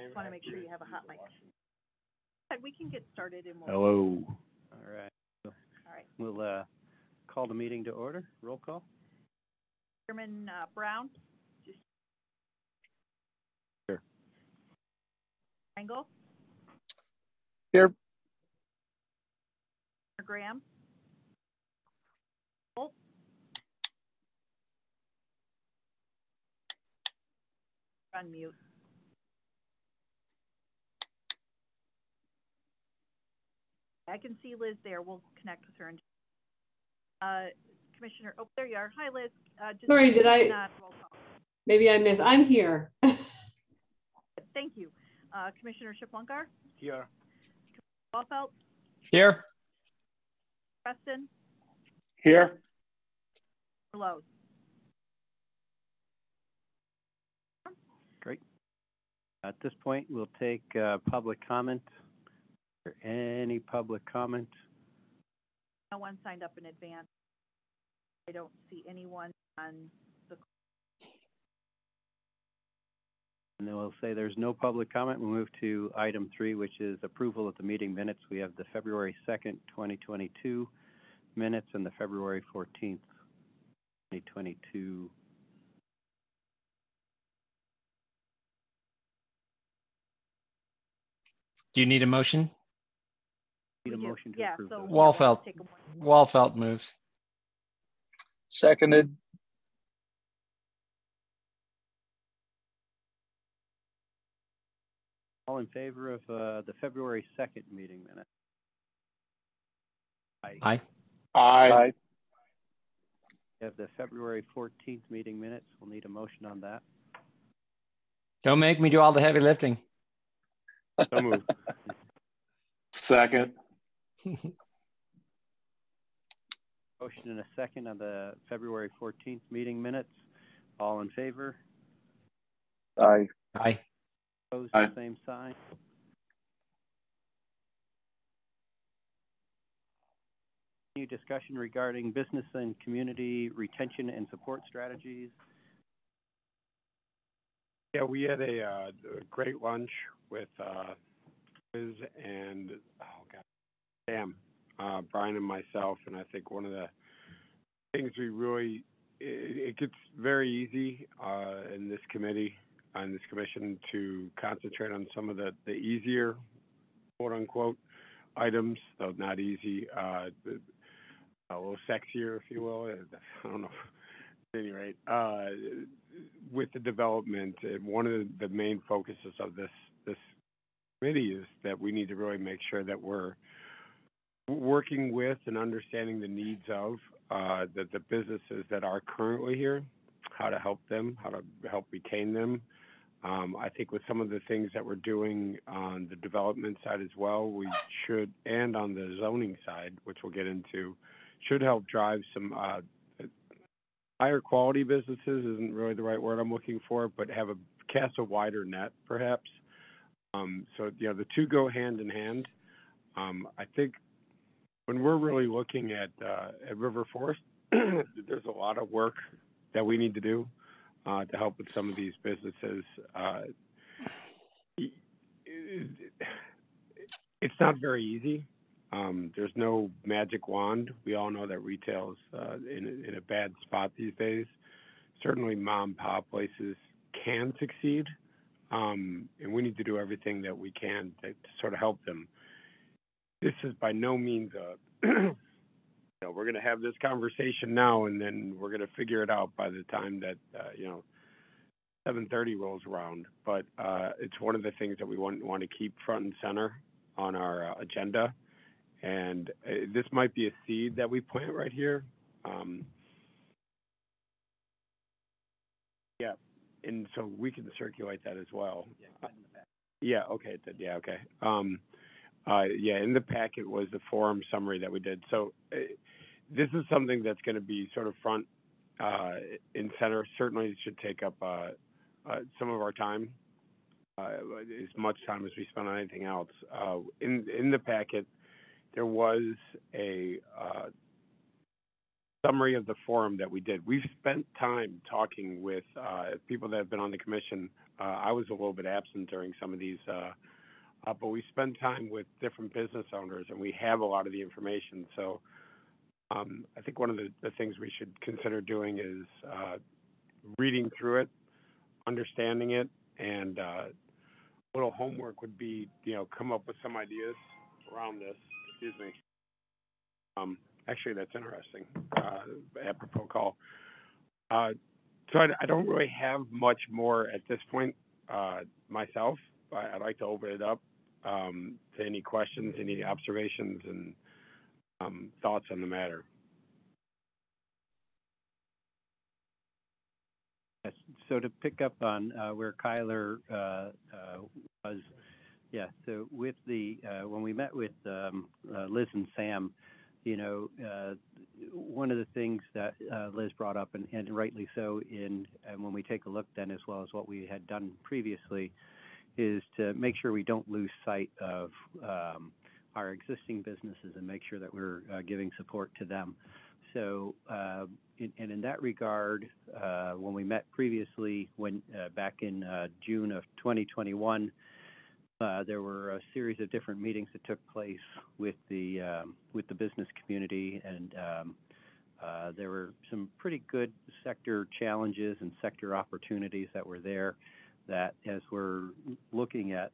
just want to make sure you have a hot mic. We can get started and we'll. Hello. All right. All right. We'll call the meeting to order. Roll call. Chairman Brown. Here. Engel. Here. Graham. Holt. On mute. I can see Liz there. We'll connect with her. Commissioner, oh, there you are. Hi, Liz. Sorry, did I? Maybe I missed. I'm here. Thank you. Commissioner Shiplunkar? Here. Walfelt? Here. Preston? Here. Lowe? Great. At this point, we'll take public comment. Is there any public comment? No one signed up in advance. I don't see anyone on the. And then we'll say there's no public comment. We'll move to item 3, which is approval of the meeting minutes. We have the February 2nd, 2022 minutes and the February 14th, 2022. Do you need a motion? Need a motion to approve those. Walfelt. Walfelt moves. Seconded. All in favor of the February 2nd meeting minutes? Aye. Aye. Aye. We have the February 14th meeting minutes. We'll need a motion on that. Don't make me do all the heavy lifting. So moved. Second. Motion and a second on the February 14th meeting minutes. All in favor? Aye. Aye. Opposed, Aye. the same sign. New discussion regarding business and community retention and support strategies. Yeah, we had a great lunch with Liz and Sam, Brian and myself, and I think one of the things we really, it gets very easy in this committee, on this commission, to concentrate on some of the easier, quote unquote, items, though not easy, a little sexier, if you will. I don't know. At any rate, with the development, one of the main focuses of this committee is that we need to really make sure that we're working with and understanding the needs of the businesses that are currently here, how to help them, how to help retain them. I think with some of the things that we're doing on the development side as well, we should, and on the zoning side, which we'll get into, should help drive some higher quality businesses, isn't really the right word I'm looking for, but have cast a wider net, perhaps. So, the two go hand in hand. I think when we're really looking at River Forest, there's a lot of work that we need to do to help with some of these businesses. It's not very easy. There's no magic wand. We all know that retail is in a bad spot these days. Certainly mom and pop places can succeed, and we need to do everything that we can to sort of help them. This is by no means we're going to have this conversation now and then we're going to figure it out by the time that 7:30 rolls around. But it's one of the things that we want to keep front and center on our agenda. And this might be a seed that we plant right here. Yeah, and so we can circulate that as well. Yeah, okay. Yeah, okay. In the packet was the forum summary that we did. So this is something that's going to be sort of front and center. Certainly it should take up some of our time, as much time as we spend on anything else. In the packet, there was a summary of the forum that we did. We've spent time talking with people that have been on the commission. I was a little bit absent during some of these, but we spent time with different business owners, and we have a lot of the information. So I think one of the things we should consider doing is reading through it, understanding it, and a little homework would be, come up with some ideas around this. Excuse me. Actually, that's interesting. Apropos call. So I don't really have much more at this point myself. I'd like to open it up to any questions, any observations, and thoughts on the matter. Yes. So to pick up on where Kyler was, so with the when we met with Liz and Sam, one of the things that Liz brought up, and rightly so, and when we take a look then as well as what we had done previously, is to make sure we don't lose sight of our existing businesses and make sure that we're giving support to them. So, in that regard, when we met previously, back in June of 2021, there were a series of different meetings that took place with the business community, and there were some pretty good sector challenges and sector opportunities that were there. That as we're looking at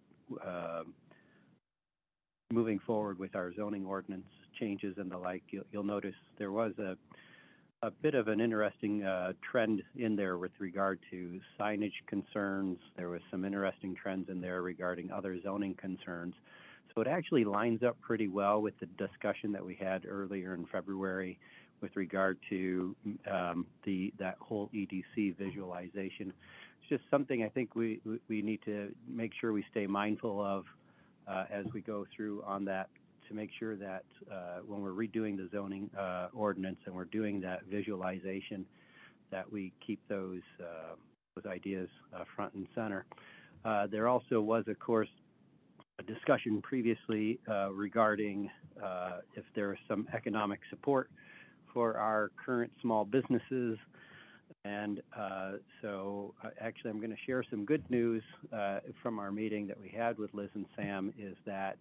moving forward with our zoning ordinance changes and the like, you'll notice there was a bit of an interesting trend in there with regard to signage concerns. There was some interesting trends in there regarding other zoning concerns. So it actually lines up pretty well with the discussion that we had earlier in February with regard to that whole EDC visualization. It's just something I think we need to make sure we stay mindful of as we go through on that, to make sure that when we're redoing the zoning ordinance and we're doing that visualization, that we keep those ideas front and center. There also was, of course, a discussion previously regarding if there is some economic support for our current small businesses. And so actually I'm going to share some good news from our meeting that we had with Liz and Sam, is that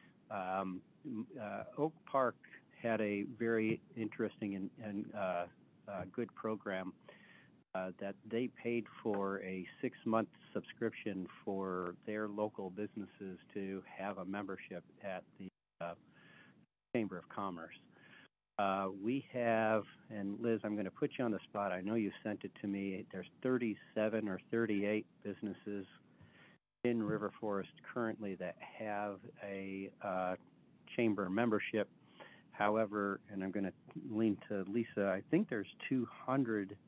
Oak Park had a very interesting and good program that they paid for a 6-month subscription for their local businesses to have a membership at the Chamber of Commerce. We have, and Liz, I'm going to put you on the spot. I know you sent it to me. There's 37 or 38 businesses in River Forest currently that have a chamber membership. However, and I'm going to lean to Lisa, I think there's 200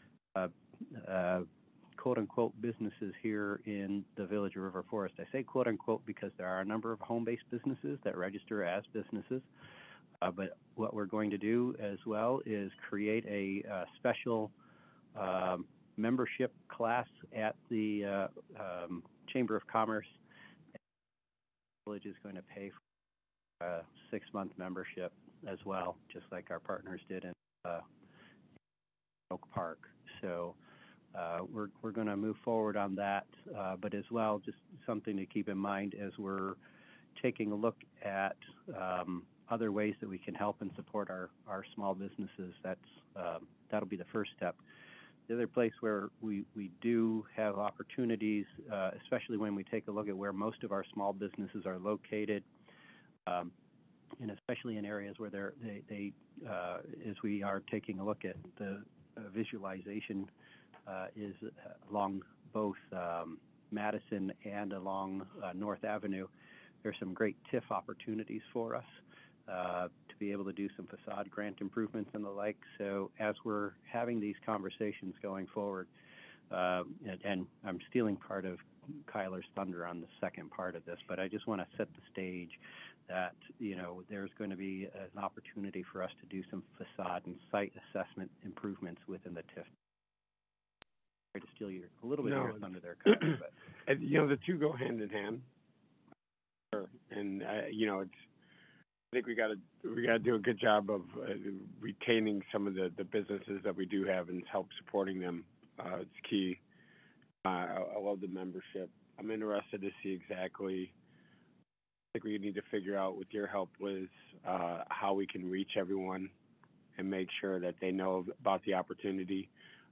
quote-unquote businesses here in the village of River Forest. I say quote-unquote because there are a number of home-based businesses that register as businesses. But what we're going to do as well is create a special membership class at the Chamber of Commerce. The village is going to pay for a 6-month membership as well, just like our partners did in Oak Park. So we're going to move forward on that, but as well, just something to keep in mind as we're taking a look at other ways that we can help and support our small businesses. That'll be the first step. The other place where we do have opportunities, especially when we take a look at where most of our small businesses are located, and especially in areas where they as we are taking a look at the visualization, is along both Madison and along North Avenue. There's some great TIF opportunities for us to be able to do some facade grant improvements and the like. So as we're having these conversations going forward, and I'm stealing part of Kyler's thunder on the second part of this, but I just want to set the stage that, there's going to be an opportunity for us to do some facade and site assessment improvements within the TIF. Sorry to steal a little bit of your thunder there, Kyler, but the two go hand in hand. And, think we got to do a good job of retaining some of the businesses that we do have and help supporting them. It's key. I love the membership. I'm interested to see exactly. I think we need to figure out, with your help, Liz, how we can reach everyone and make sure that they know about the opportunity.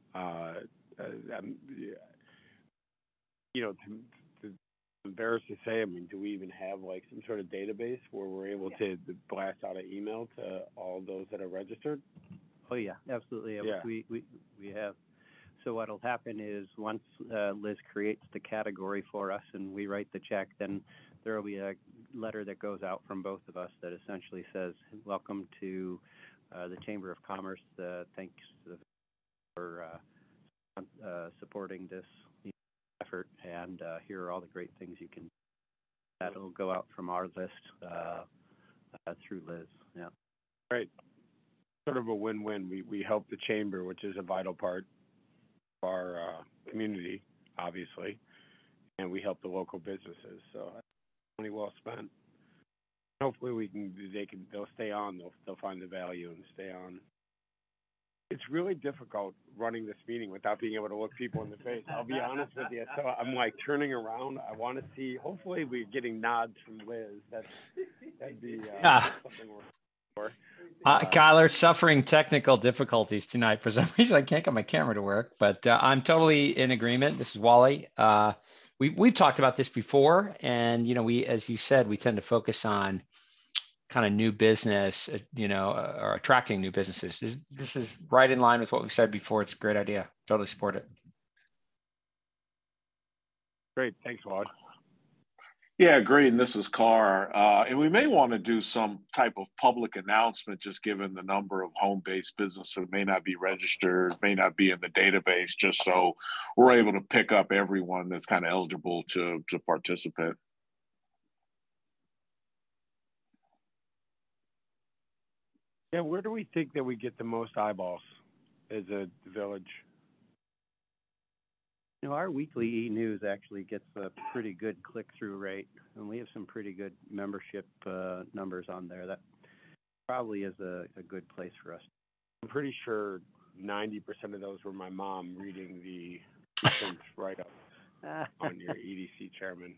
You know, to embarrassed to say, I mean, do we even have like some sort of database where we're able to blast out an email to all those that are registered? Oh, yeah, absolutely. Yeah. We have. So what'll happen is once Liz creates the category for us and we write the check, then there will be a letter that goes out from both of us that essentially says, welcome to the Chamber of Commerce. Thanks for supporting this effort, and here are all the great things you can. That'll go out from our list through Liz. Yeah. Right. Sort of a win-win. We help the chamber, which is a vital part of our community, obviously, and we help the local businesses. So money well spent. Hopefully they'll stay on. They'll find the value and stay on. It's really difficult running this meeting without being able to look people in the face. I'll be honest with you. So I'm like turning around. I want to see. Hopefully we're getting nods from Liz. That'd be something we're for. Kyler's suffering technical difficulties tonight for some reason. I can't get my camera to work, but I'm totally in agreement. This is Wally. We've talked about this before, and we, as you said, we tend to focus on kind of new business, or attracting new businesses. This is right in line with what we've said before. It's a great idea. Totally support it. Great. Thanks, Wally. Yeah, agreed. And this is Carr. And we may want to do some type of public announcement, just given the number of home-based businesses that may not be registered, may not be in the database, just so we're able to pick up everyone that's kind of eligible to participate. Yeah, where do we think that we get the most eyeballs as a village? Our weekly e-news actually gets a pretty good click-through rate, and we have some pretty good membership numbers on there. That probably is a good place for us. I'm pretty sure 90% of those were my mom reading the write-up on your EDC chairman.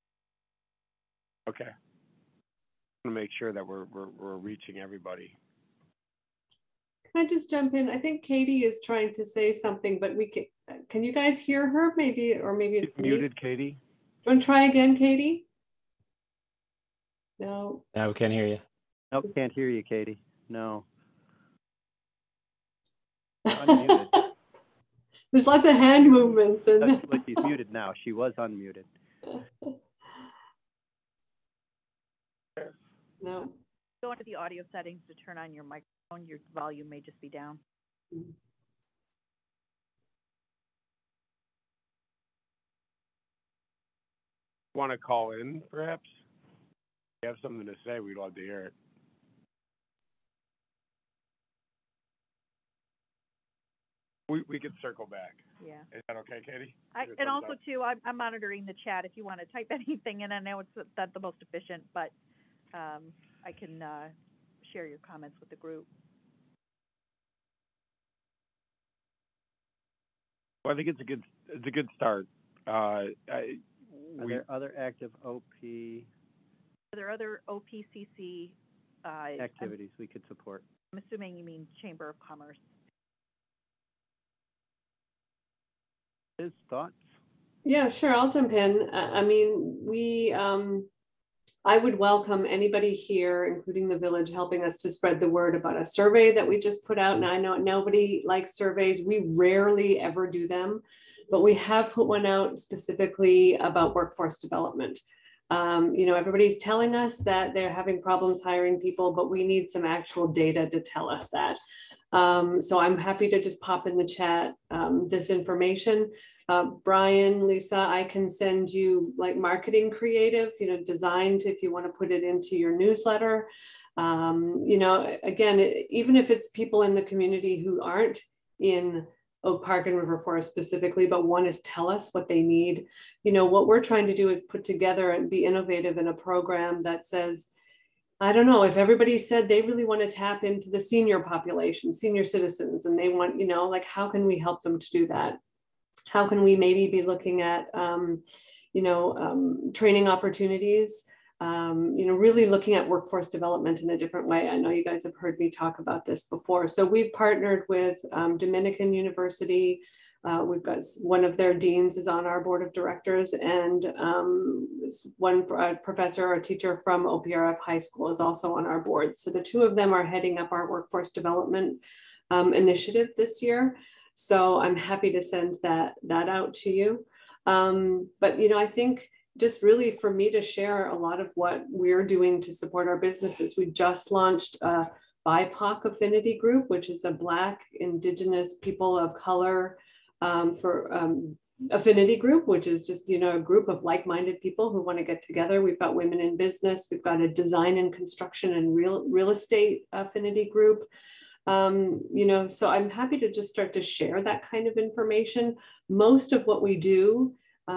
Okay. I want to make sure that we're reaching everybody. Can I just jump in? I think Katie is trying to say something, but can you guys hear her? Maybe it's me. Muted, Katie. Do you want to try again, Katie? No. No, we can't hear you. Nope, can't hear you, Katie. No. Unmuted. There's lots of hand movements. Like she's muted now. She was unmuted. No. Go into the audio settings to turn on your microphone. Your volume may just be down. Want to call in, perhaps? If you have something to say, we'd love to hear it. We could circle back. Yeah. Is that okay, Katie? And also, too, I'm monitoring the chat. If you want to type anything in, I know it's not the most efficient, but I can share your comments with the group. Well, I think it's a good start. Are there other active OP? Are there other OPCC activities we could support? I'm assuming you mean Chamber of Commerce. His thoughts? Yeah, sure. I'll jump in. I mean, I would welcome anybody here, including the village, helping us to spread the word about a survey that we just put out. And I know nobody likes surveys. We rarely ever do them, but we have put one out specifically about workforce development. Everybody's telling us that they're having problems hiring people, but we need some actual data to tell us that. So I'm happy to just pop in the chat this information. Brian, Lisa, I can send you like marketing creative, designed if you want to put it into your newsletter. Again, even if it's people in the community who aren't in Oak Park and River Forest specifically, but want to tell us what they need. What we're trying to do is put together and be innovative in a program that says, I don't know, if everybody said they really want to tap into the senior population, senior citizens, and they want, you know, like, how can we help them to do that? How can we maybe be looking at, training opportunities? Really looking at workforce development in a different way. I know you guys have heard me talk about this before. So we've partnered with Dominican University. We've got one of their deans is on our board of directors, and one professor or teacher from OPRF High School is also on our board. So the two of them are heading up our workforce development initiative this year. So I'm happy to send that out to you. But I think just really for me to share a lot of what we're doing to support our businesses. We just launched a BIPOC affinity group, which is a Black, Indigenous, people of color affinity group, which is just, a group of like-minded people who want to get together. We've got women in business. We've got a design and construction and real estate affinity group. So I'm happy to just start to share that kind of information. Most of what we do,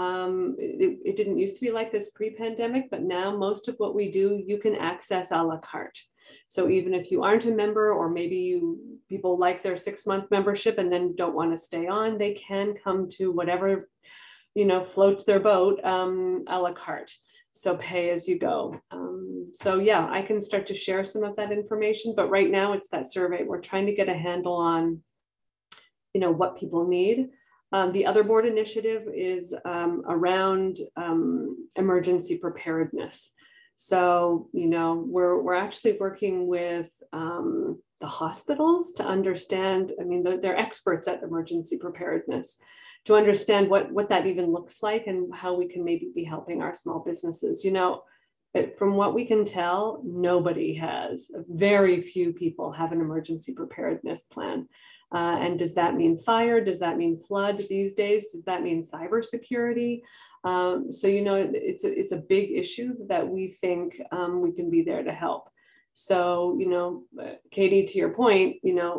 it didn't used to be like this pre-pandemic, but now most of what we do, you can access a la carte. So even if you aren't a member, or maybe people like their 6-month membership and then don't want to stay on, they can come to whatever, floats their boat, a la carte. So pay as you go. So yeah, I can start to share some of that information, but right now it's that survey. We're trying to get a handle on, what people need. The other board initiative is around emergency preparedness. So, we're actually working with the hospitals to understand, they're experts at emergency preparedness, to understand what that even looks like and how we can maybe be helping our small businesses. From what we can tell, nobody has, very few people have an emergency preparedness plan. And does that mean fire? Does that mean flood these days? Does that mean cybersecurity? So, it's a big issue that we think we can be there to help. So, Katie, to your point,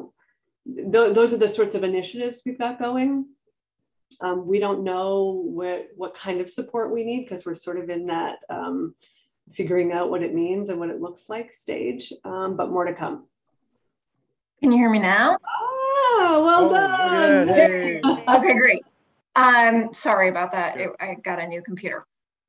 those are the sorts of initiatives we've got going. We don't know what kind of support we need, because we're sort of in that figuring out what it means and what it looks like stage, but more to come. Can you hear me now? Oh, well done. Hey. Okay, great. Sorry about that. I got a new computer.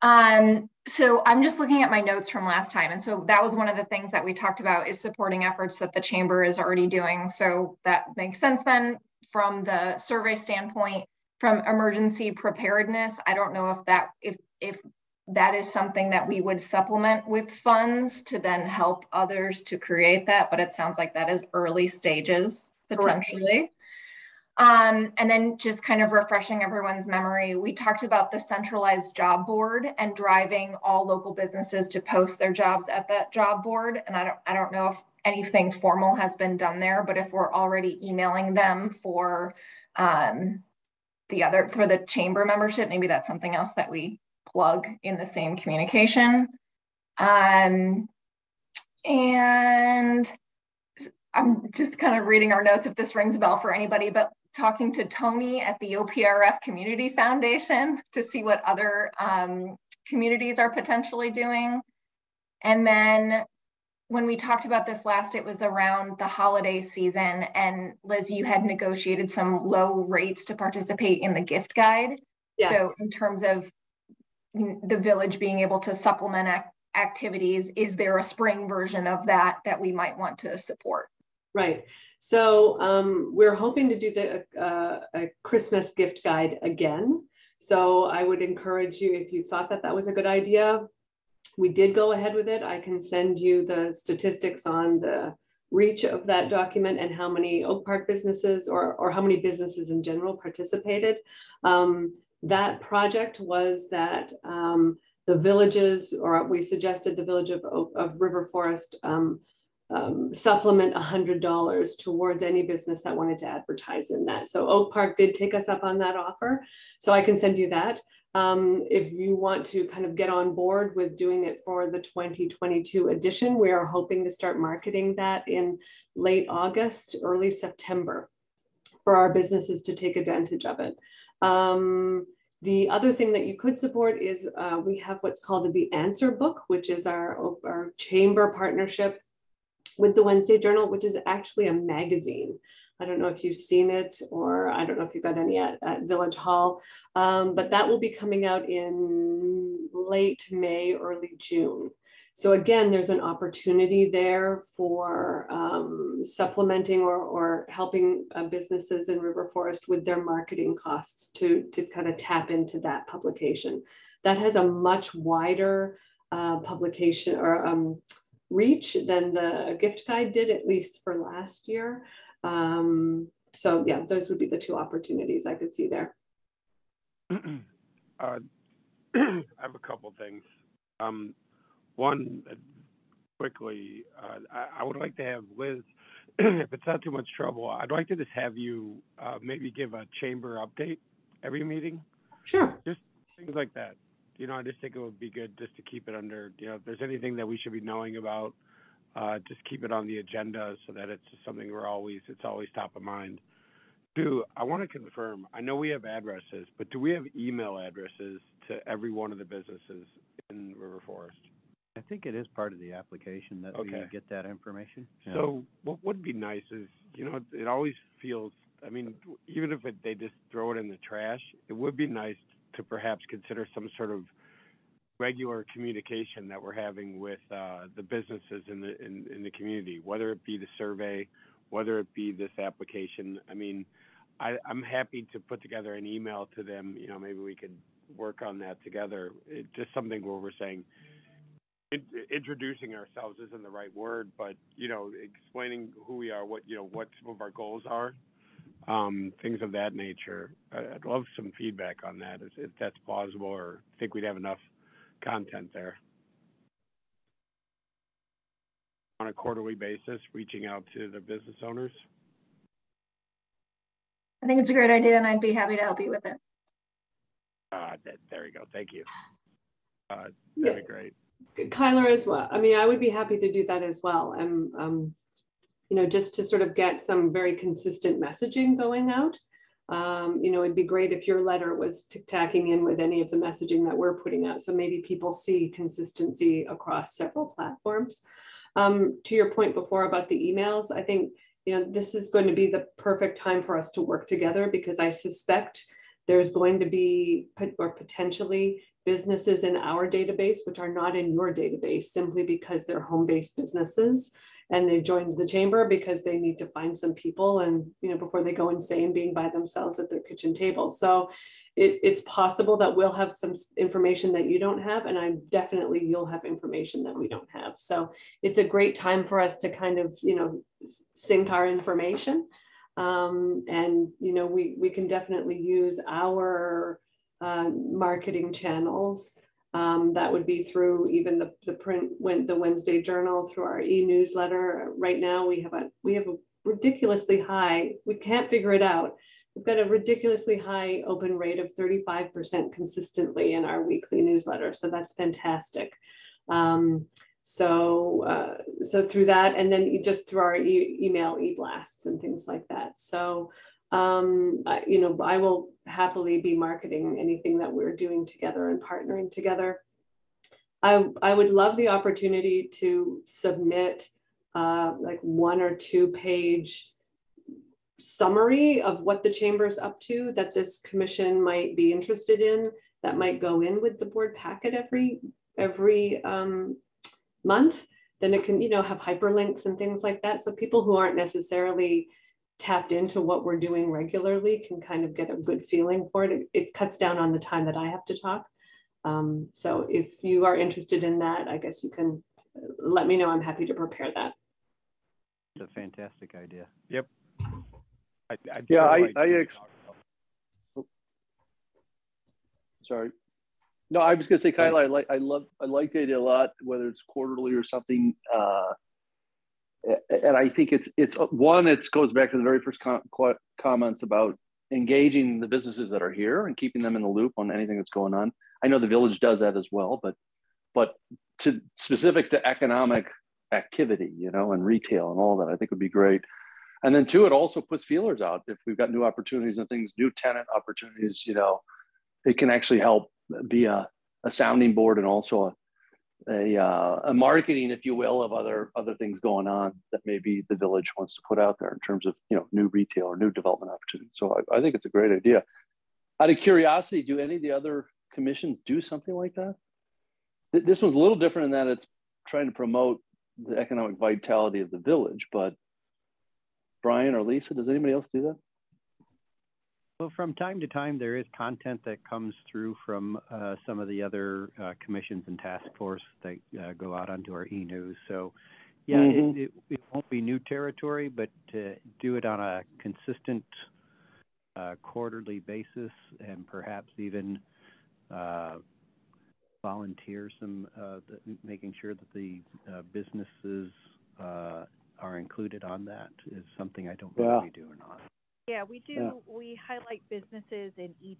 So I'm just looking at my notes from last time. And so that was one of the things that we talked about, is supporting efforts that the chamber is already doing. So that makes sense then from the survey standpoint. From emergency preparedness, I don't know if that is something that we would supplement with funds to then help others to create that, but it sounds like that is early stages potentially. And then just kind of refreshing everyone's memory, we talked about the centralized job board and driving all local businesses to post their jobs at that job board. And I don't know if anything formal has been done there, but if we're already emailing them for the chamber membership, maybe that's something else that we plug in the same communication. And I'm just kind of reading our notes if this rings a bell for anybody, but talking to Tony at the OPRF Community Foundation to see what other communities are potentially doing. And then when we talked about this last, it was around the holiday season, and Liz, you had negotiated some low rates to participate in the gift guide. Yeah. So in terms of the village being able to supplement activities, is there a spring version of that we might want to support? Right. So we're hoping to do a Christmas gift guide again. So I would encourage you, if you thought that was a good idea, we did go ahead with it. I can send you the statistics on the reach of that document and how many Oak Park businesses or how many businesses in general participated. That project was that the villages, or we suggested the village of River Forest supplement $100 towards any business that wanted to advertise in that. So Oak Park did take us up on that offer. So I can send you that. If you want to kind of get on board with doing it for the 2022 edition, we are hoping to start marketing that in late August, early September for our businesses to take advantage of it. The other thing that you could support is we have what's called the Answer Book, which is our chamber partnership with the Wednesday Journal, which is actually a magazine. I don't know if you've seen it, or I don't know if you've got any at Village Hall, but that will be coming out in late May, early June. So again, there's an opportunity there for supplementing or helping businesses in River Forest with their marketing costs to kind of tap into that publication. That has a much wider publication or reach than the gift guide did, at least for last year. So yeah, those would be the two opportunities I could see there. I have a couple things. One, quickly, I would like to have Liz, if it's not too much trouble, I'd like to just have you maybe give a chamber update every meeting. Sure. Just things like that. You know, I just think it would be good just to keep it under, you know, if there's anything that we should be knowing about, just keep it on the agenda so that it's just something it's always top of mind. Two, I want to confirm, I know we have addresses, but do we have email addresses to every one of the businesses in River Forest? I think it is part of the application that we get that information. Yeah. So what would be nice is, you know, it always feels, I mean, even if they just throw it in the trash, it would be nice to perhaps consider some sort of regular communication that we're having with the businesses in the community, whether it be the survey, whether it be this application. I mean, I'm happy to put together an email to them. You know, maybe we could work on that together. It's just something where we're saying, introducing ourselves isn't the right word, but, you know, explaining who we are, what some of our goals are, things of that nature. I'd love some feedback on that, if that's plausible, or think we'd have enough content there. On a quarterly basis, reaching out to the business owners. I think it's a great idea, and I'd be happy to help you with it. There you go. Thank you. That'd be great. Kyler as well. I mean, I would be happy to do that as well. And, you know, just to sort of get some very consistent messaging going out. You know, it'd be great if your letter was tacking in with any of the messaging that we're putting out. So maybe people see consistency across several platforms. To your point before about the emails, I think, you know, this is going to be the perfect time for us to work together, because I suspect there's going to be, or potentially, businesses in our database which are not in your database, simply because they're home-based businesses and they've joined the chamber because they need to find some people, and, you know, before they go insane being by themselves at their kitchen table. So it's possible that we'll have some information that you don't have, and you'll have information that we don't have. So it's a great time for us to kind of, you know, sync our information. And, you know, we can definitely use our marketing channels. That would be through even the print, the Wednesday Journal, through our e-newsletter. Right now we have a ridiculously high, we can't figure it out. We've got a ridiculously high open rate of 35% consistently in our weekly newsletter. So that's fantastic. So through that, and then just through our email e-blasts and things like that. So, you know, I will happily be marketing anything that we're doing together and partnering together. I would love the opportunity to submit like 1 or 2 page summary of what the chamber's up to that this commission might be interested in, that might go in with the board packet every month. Then it can, you know, have hyperlinks and things like that. So people who aren't necessarily tapped into what we're doing regularly can kind of get a good feeling for it. It cuts down on the time that I have to talk. So if you are interested in that, I guess you can let me know. I'm happy to prepare that. It's a fantastic idea. Yep. Sorry. No, I was going to say, Kyla, I like the idea a lot, whether it's quarterly or something. And I think it's one, it goes back to the very first comments about engaging the businesses that are here and keeping them in the loop on anything that's going on. I know the village does that as well, but to specific to economic activity, you know, and retail and all that, I think would be great. And then 2, it also puts feelers out. If we've got new opportunities and things, new tenant opportunities, you know, it can actually help be a sounding board and also a marketing, if you will, of other things going on that maybe the village wants to put out there in terms of, you know, new retail or new development opportunities. So I think it's a great idea. Out of curiosity, do any of the other commissions do something like that? This one's a little different in that it's trying to promote the economic vitality of the village, but Brian or Lisa, does anybody else do that? Well, from time to time, there is content that comes through from some of the other commissions and task force that go out onto our e-news. So, yeah, it won't be new territory, but to do it on a consistent quarterly basis and perhaps even volunteer some, making sure that the businesses are included on that is something I don't know if we do or not. Yeah, we do. Yeah. We highlight businesses in each.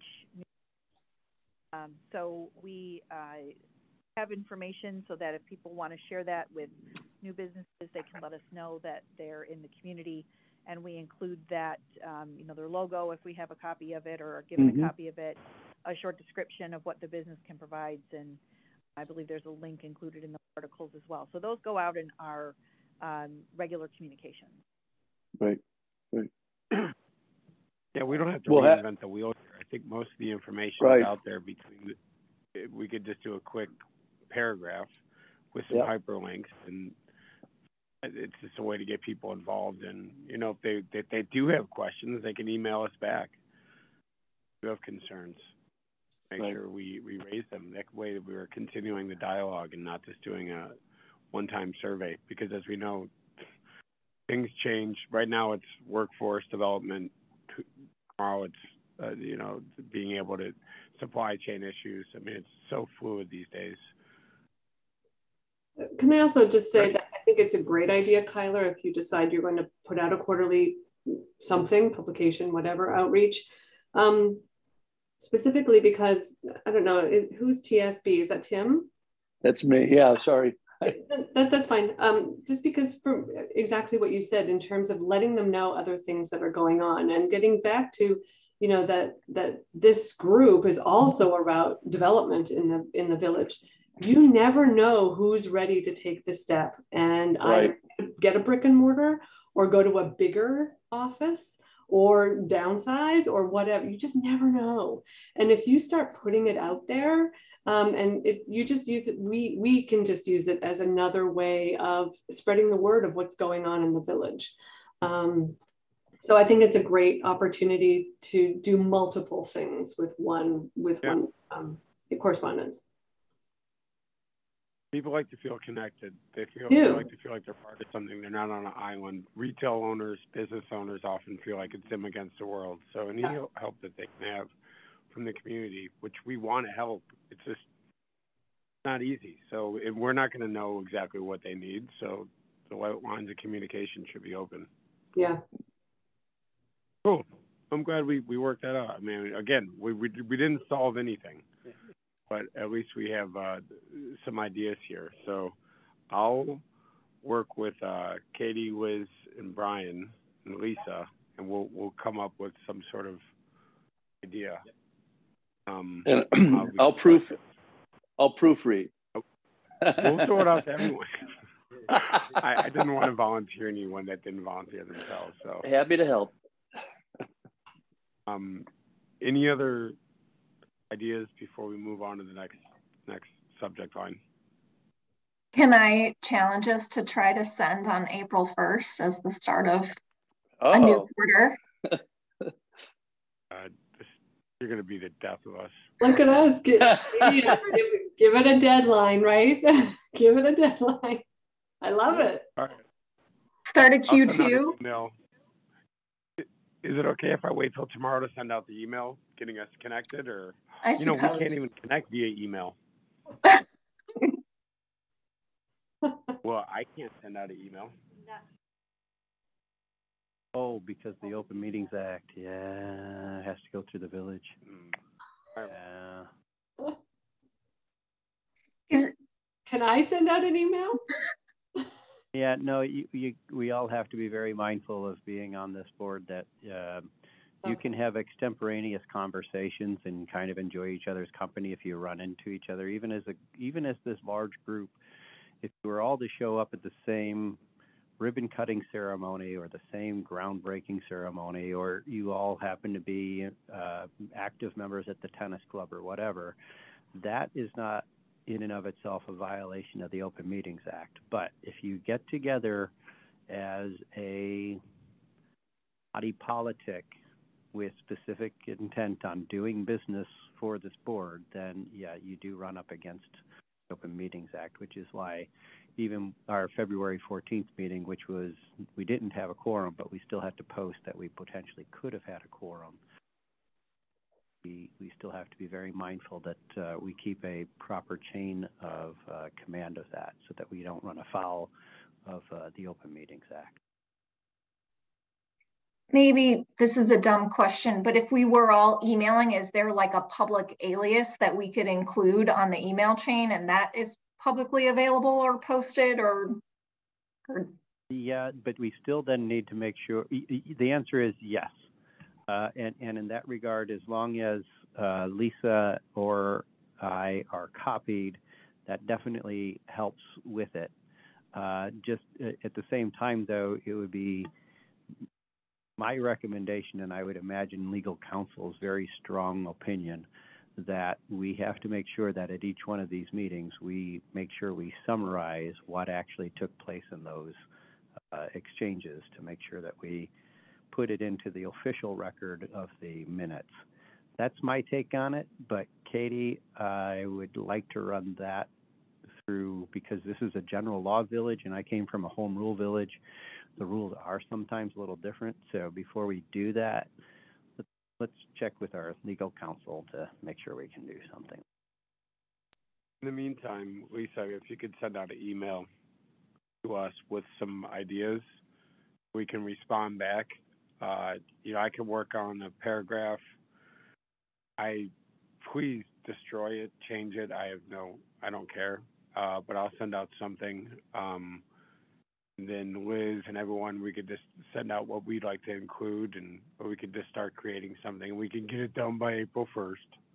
So we have information so that if people want to share that with new businesses, they can let us know that they're in the community, and we include that, you know, their logo if we have a copy of it, or are given a copy of it, a short description of what the business can provide, and I believe there's a link included in the articles as well. So those go out in our regular communications. Right. Yeah, we don't have to reinvent the wheel here. I think most of the information is out there. We could just do a quick paragraph with some hyperlinks, and it's just a way to get people involved. And, you know, if they do have questions, they can email us back. If you have concerns, make sure we raise them. That way we are continuing the dialogue and not just doing a one-time survey, because as we know, things change. Right now it's workforce development. Tomorrow it's, you know, being able to supply chain issues. I mean, it's so fluid these days. Can I also just say that I think it's a great idea, Kyler, if you decide you're going to put out a quarterly something, publication, whatever, outreach, specifically because, I don't know, who's TSB? Is that Tim? That's me. Yeah, sorry. That's fine. Just because from exactly what you said in terms of letting them know other things that are going on and getting back to, you know, that this group is also about development in the village. You never know who's ready to take the step and either get a brick and mortar or go to a bigger office or downsize or whatever. You just never know. And if you start putting it out there, and you just use it, we can just use it as another way of spreading the word of what's going on in the village. So I think it's a great opportunity to do multiple things with one correspondence. People like to feel connected. They like to feel like they're part of something. They're not on an island. Retail owners, business owners often feel like it's them against the world. So any help that they can have from the community, which we want to help, it's just not easy. So we're not going to know exactly what they need. So the lines of communication should be open. Yeah. Cool. I'm glad we worked that out. I mean, again, we didn't solve anything, but at least we have some ideas here. So I'll work with Katie, Liz, and Brian and Lisa, and we'll come up with some sort of idea. And I'll proofread. We'll throw it out to everyone. I didn't want to volunteer anyone that didn't volunteer themselves. So happy to help. Any other ideas before we move on to the next subject line? Can I challenge us to try to send on April 1st as the start of a new quarter? You're going to be the death of us. Look at us. Give it a deadline, right? Give it a deadline. I love it. All right. Start a Q2. No. Is it okay if I wait till tomorrow to send out the email getting us connected? Or, I we can't even connect via email. Well, I can't send out an email. Oh, because the Open Meetings Act, has to go through the village. Can I send out an email? Yeah, no, we all have to be very mindful of being on this board that, You can have extemporaneous conversations and kind of enjoy each other's company if you run into each other, even as this large group. If you were all to show up at the same ribbon cutting ceremony or the same groundbreaking ceremony, or you all happen to be active members at the tennis club or whatever, that is not in and of itself a violation of the Open Meetings Act. But if you get together as a body politic with specific intent on doing business for this board, then yeah, you do run up against the Open Meetings Act, which is why even our February 14th meeting, which was, we didn't have a quorum, but we still had to post that we potentially could have had a quorum. We still have to be very mindful that we keep a proper chain of command of that so that we don't run afoul of the Open Meetings Act. Maybe this is a dumb question, but if we were all emailing, is there like a public alias that we could include on the email chain and that is publicly available or posted or? Yeah, but we still then need to make sure, the answer is yes. And in that regard, as long as Lisa or I are copied, that definitely helps with it. Just at the same time, though, it would be my recommendation, and I would imagine legal counsel's very strong opinion, that we have to make sure that at each one of these meetings, we make sure we summarize what actually took place in those exchanges to make sure that we put it into the official record of the minutes. That's my take on it, but Katie, I would like to run that through, because this is a general law village and I came from a home rule village. The rules are sometimes a little different, so before we do that, let's check with our legal counsel to make sure we can do something. In the meantime, Lisa, if you could send out an email to us with some ideas, we can respond back. I can work on a paragraph. Please destroy it, change it. I don't care. But I'll send out something. And then Liz and everyone, we could just send out what we'd like to include, and we could just start creating something. We can get it done by April 1st.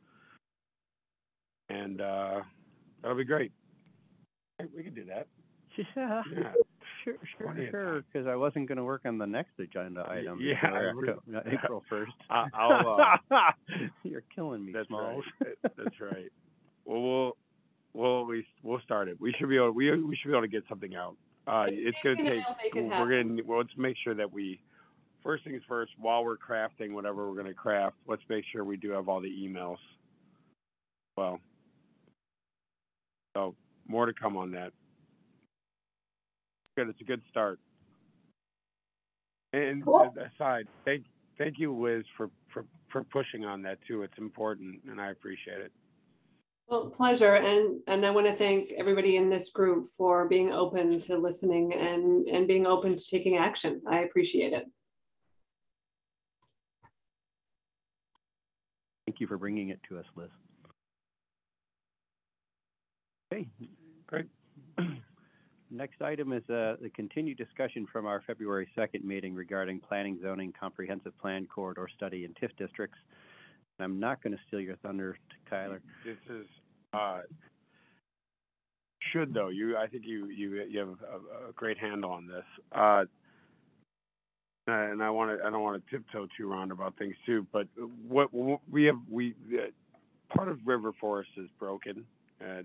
And that'll be great. We can do that. Yeah. Sure, because I wasn't going to work on the next agenda item. Yeah. April 1st. You're killing me, That's Smalls. Right. That's right. Well, at least we'll start it. We should be able to get something out. It's going to take, let's make sure that first things first, while we're crafting whatever we're going to craft, let's make sure we do have all the emails. Well, so more to come on that. Good. It's a good start. And cool. Aside, thank you, Liz, for pushing on that too. It's important, and I appreciate it. Well, pleasure. And I want to thank everybody in this group for being open to listening and being open to taking action. I appreciate it. Thank you for bringing it to us, Liz. Okay, great. Next item is the continued discussion from our February 2nd meeting regarding planning, zoning, comprehensive plan, corridor study, and TIF districts. I'm not going to steal your thunder, Kyler. This is I think you have a great handle on this. And I don't want to tiptoe too round about things too. But what we part of River Forest is broken, and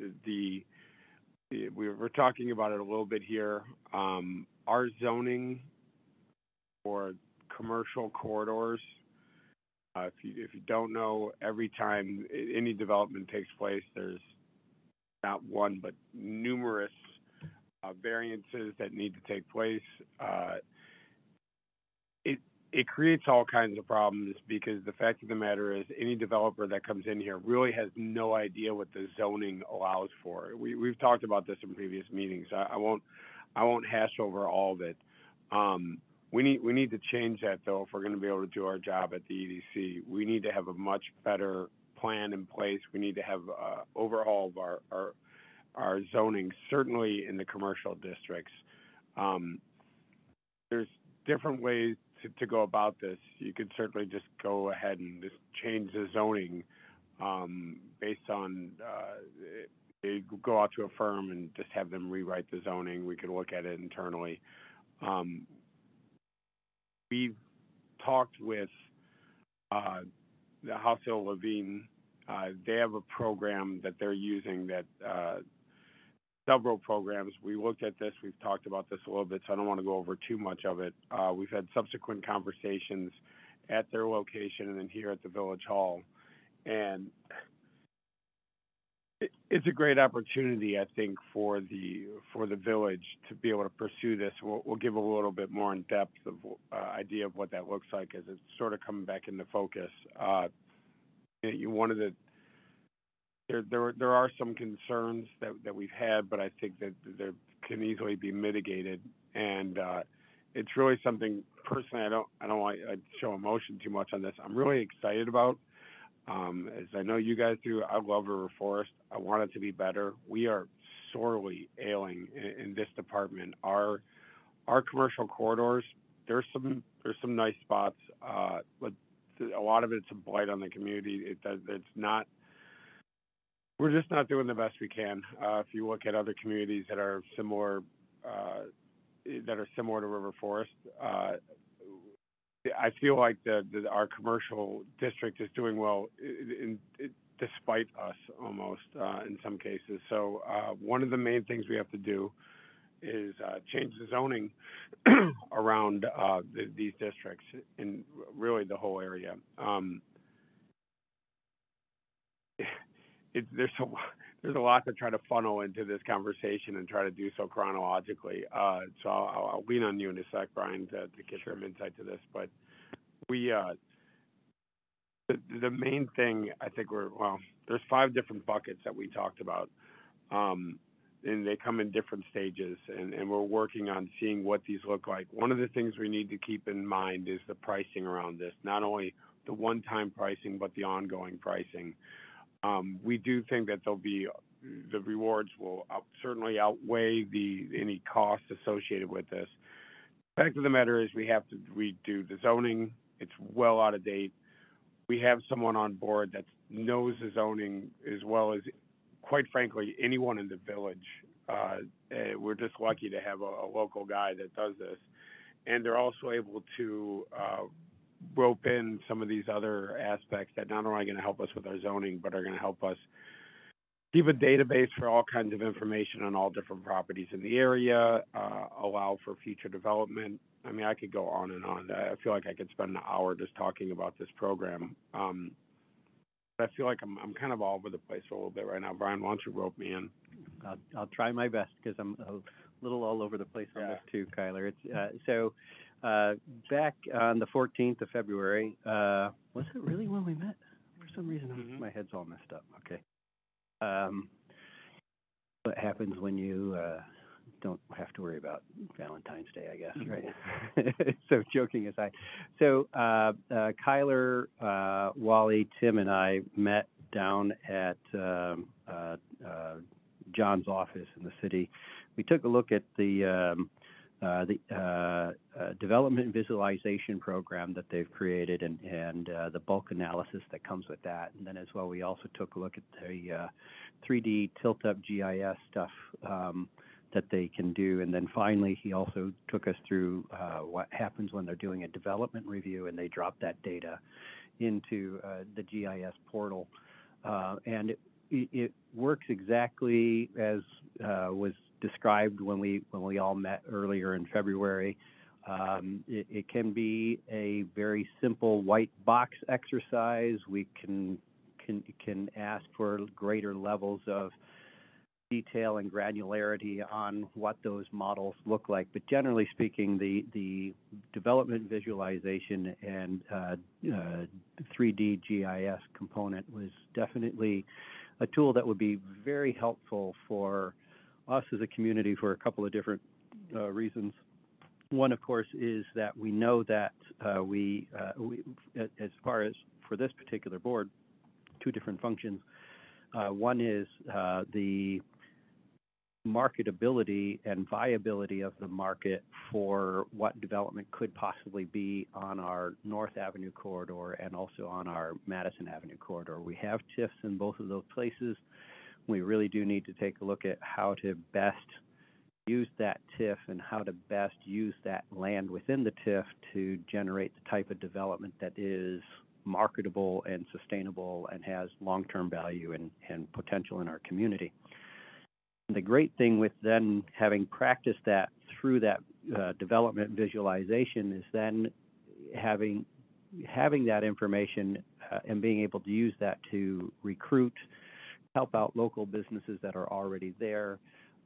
we're talking about it a little bit here. Our zoning for commercial corridors. If you don't know, every time any development takes place, there's not one but numerous variances that need to take place. It creates all kinds of problems because the fact of the matter is any developer that comes in here really has no idea what the zoning allows for. We've talked about this in previous meetings. I won't hash over all of it. We need to change that, though, if we're going to be able to do our job at the EDC. We need to have a much better plan in place. We need to have overhaul of our zoning, certainly in the commercial districts. There's different ways to go about this, you could certainly just go ahead and just change the zoning based on you go out to a firm and just have them rewrite the zoning. We could look at it internally. We've talked with the House of Levine. They have a program that they're using that several programs. We looked at this. We've talked about this a little bit, so I don't want to go over too much of it. We've had subsequent conversations at their location and then here at the Village Hall. And it's a great opportunity, I think, for the village to be able to pursue this. We'll give a little bit more in depth of idea of what that looks like as it's sort of coming back into focus. One of the there are some concerns that we've had, but I think that there can easily be mitigated. And it's really something personally. I don't want to show emotion too much on this. I'm really excited about. As I know you guys do, I love River Forest. I want it to be better. We are sorely ailing in this department. Our commercial corridors, there's some nice spots, but a lot of it's a blight on the community. It's not. We're just not doing the best we can. If you look at other communities that are similar to River Forest, I feel like our commercial district is doing well despite us almost in some cases. So one of the main things we have to do is change the zoning around these districts and really the whole area. There's a lot to try to funnel into this conversation and try to do so chronologically. So I'll lean on you in a sec, Brian, to get some insight to this. But we, the main thing I think there's 5 different buckets that we talked about, and they come in different stages, and we're working on seeing what these look like. One of the things we need to keep in mind is the pricing around this, not only the one-time pricing, but the ongoing pricing. We do think that the rewards will certainly outweigh any costs associated with this. The fact of the matter is we have to redo the zoning. It's well out of date. We have someone on board that knows the zoning as well as, quite frankly, anyone in the village. We're just lucky to have a local guy that does this. And they're also able to rope in some of these other aspects that not only are going to help us with our zoning, but are going to help us keep a database for all kinds of information on all different properties in the area, allow for future development. I mean, I could go on and on. I feel like I could spend an hour just talking about this program. But I feel like I'm kind of all over the place a little bit right now. Brian, why don't you rope me in? I'll try my best because I'm a little all over the place on this too, Kyler. It's back on the 14th of February. Was it really when we met? For some reason, my head's all messed up. Okay. What happens when you don't have to worry about Valentine's Day, I guess, right? So joking aside. So Kyler, Wally, Tim, and I met down at John's office in the city. We took a look at the development visualization program that they've created and the bulk analysis that comes with that. And then as well, we also took a look at the 3D tilt-up GIS stuff that they can do. And then finally, he also took us through what happens when they're doing a development review and they drop that data into the GIS portal. And it works exactly as was described when we all met earlier in February. It can be a very simple white box exercise. We can ask for greater levels of detail and granularity on what those models look like. But generally speaking, the development visualization and 3D GIS component was definitely a tool that would be very helpful for us as a community for a couple of different reasons. One, of course, is that we know that we as far as for this particular board, 2 different functions. One is the marketability and viability of the market for what development could possibly be on our North Avenue corridor and also on our Madison Avenue corridor. We have TIFs in both of those places. We really do need to take a look at how to best use that TIF and how to best use that land within the TIF to generate the type of development that is marketable and sustainable and has long-term value and potential in our community. The great thing with then having practiced that through that development visualization is then having that information and being able to use that to recruit, help out local businesses that are already there,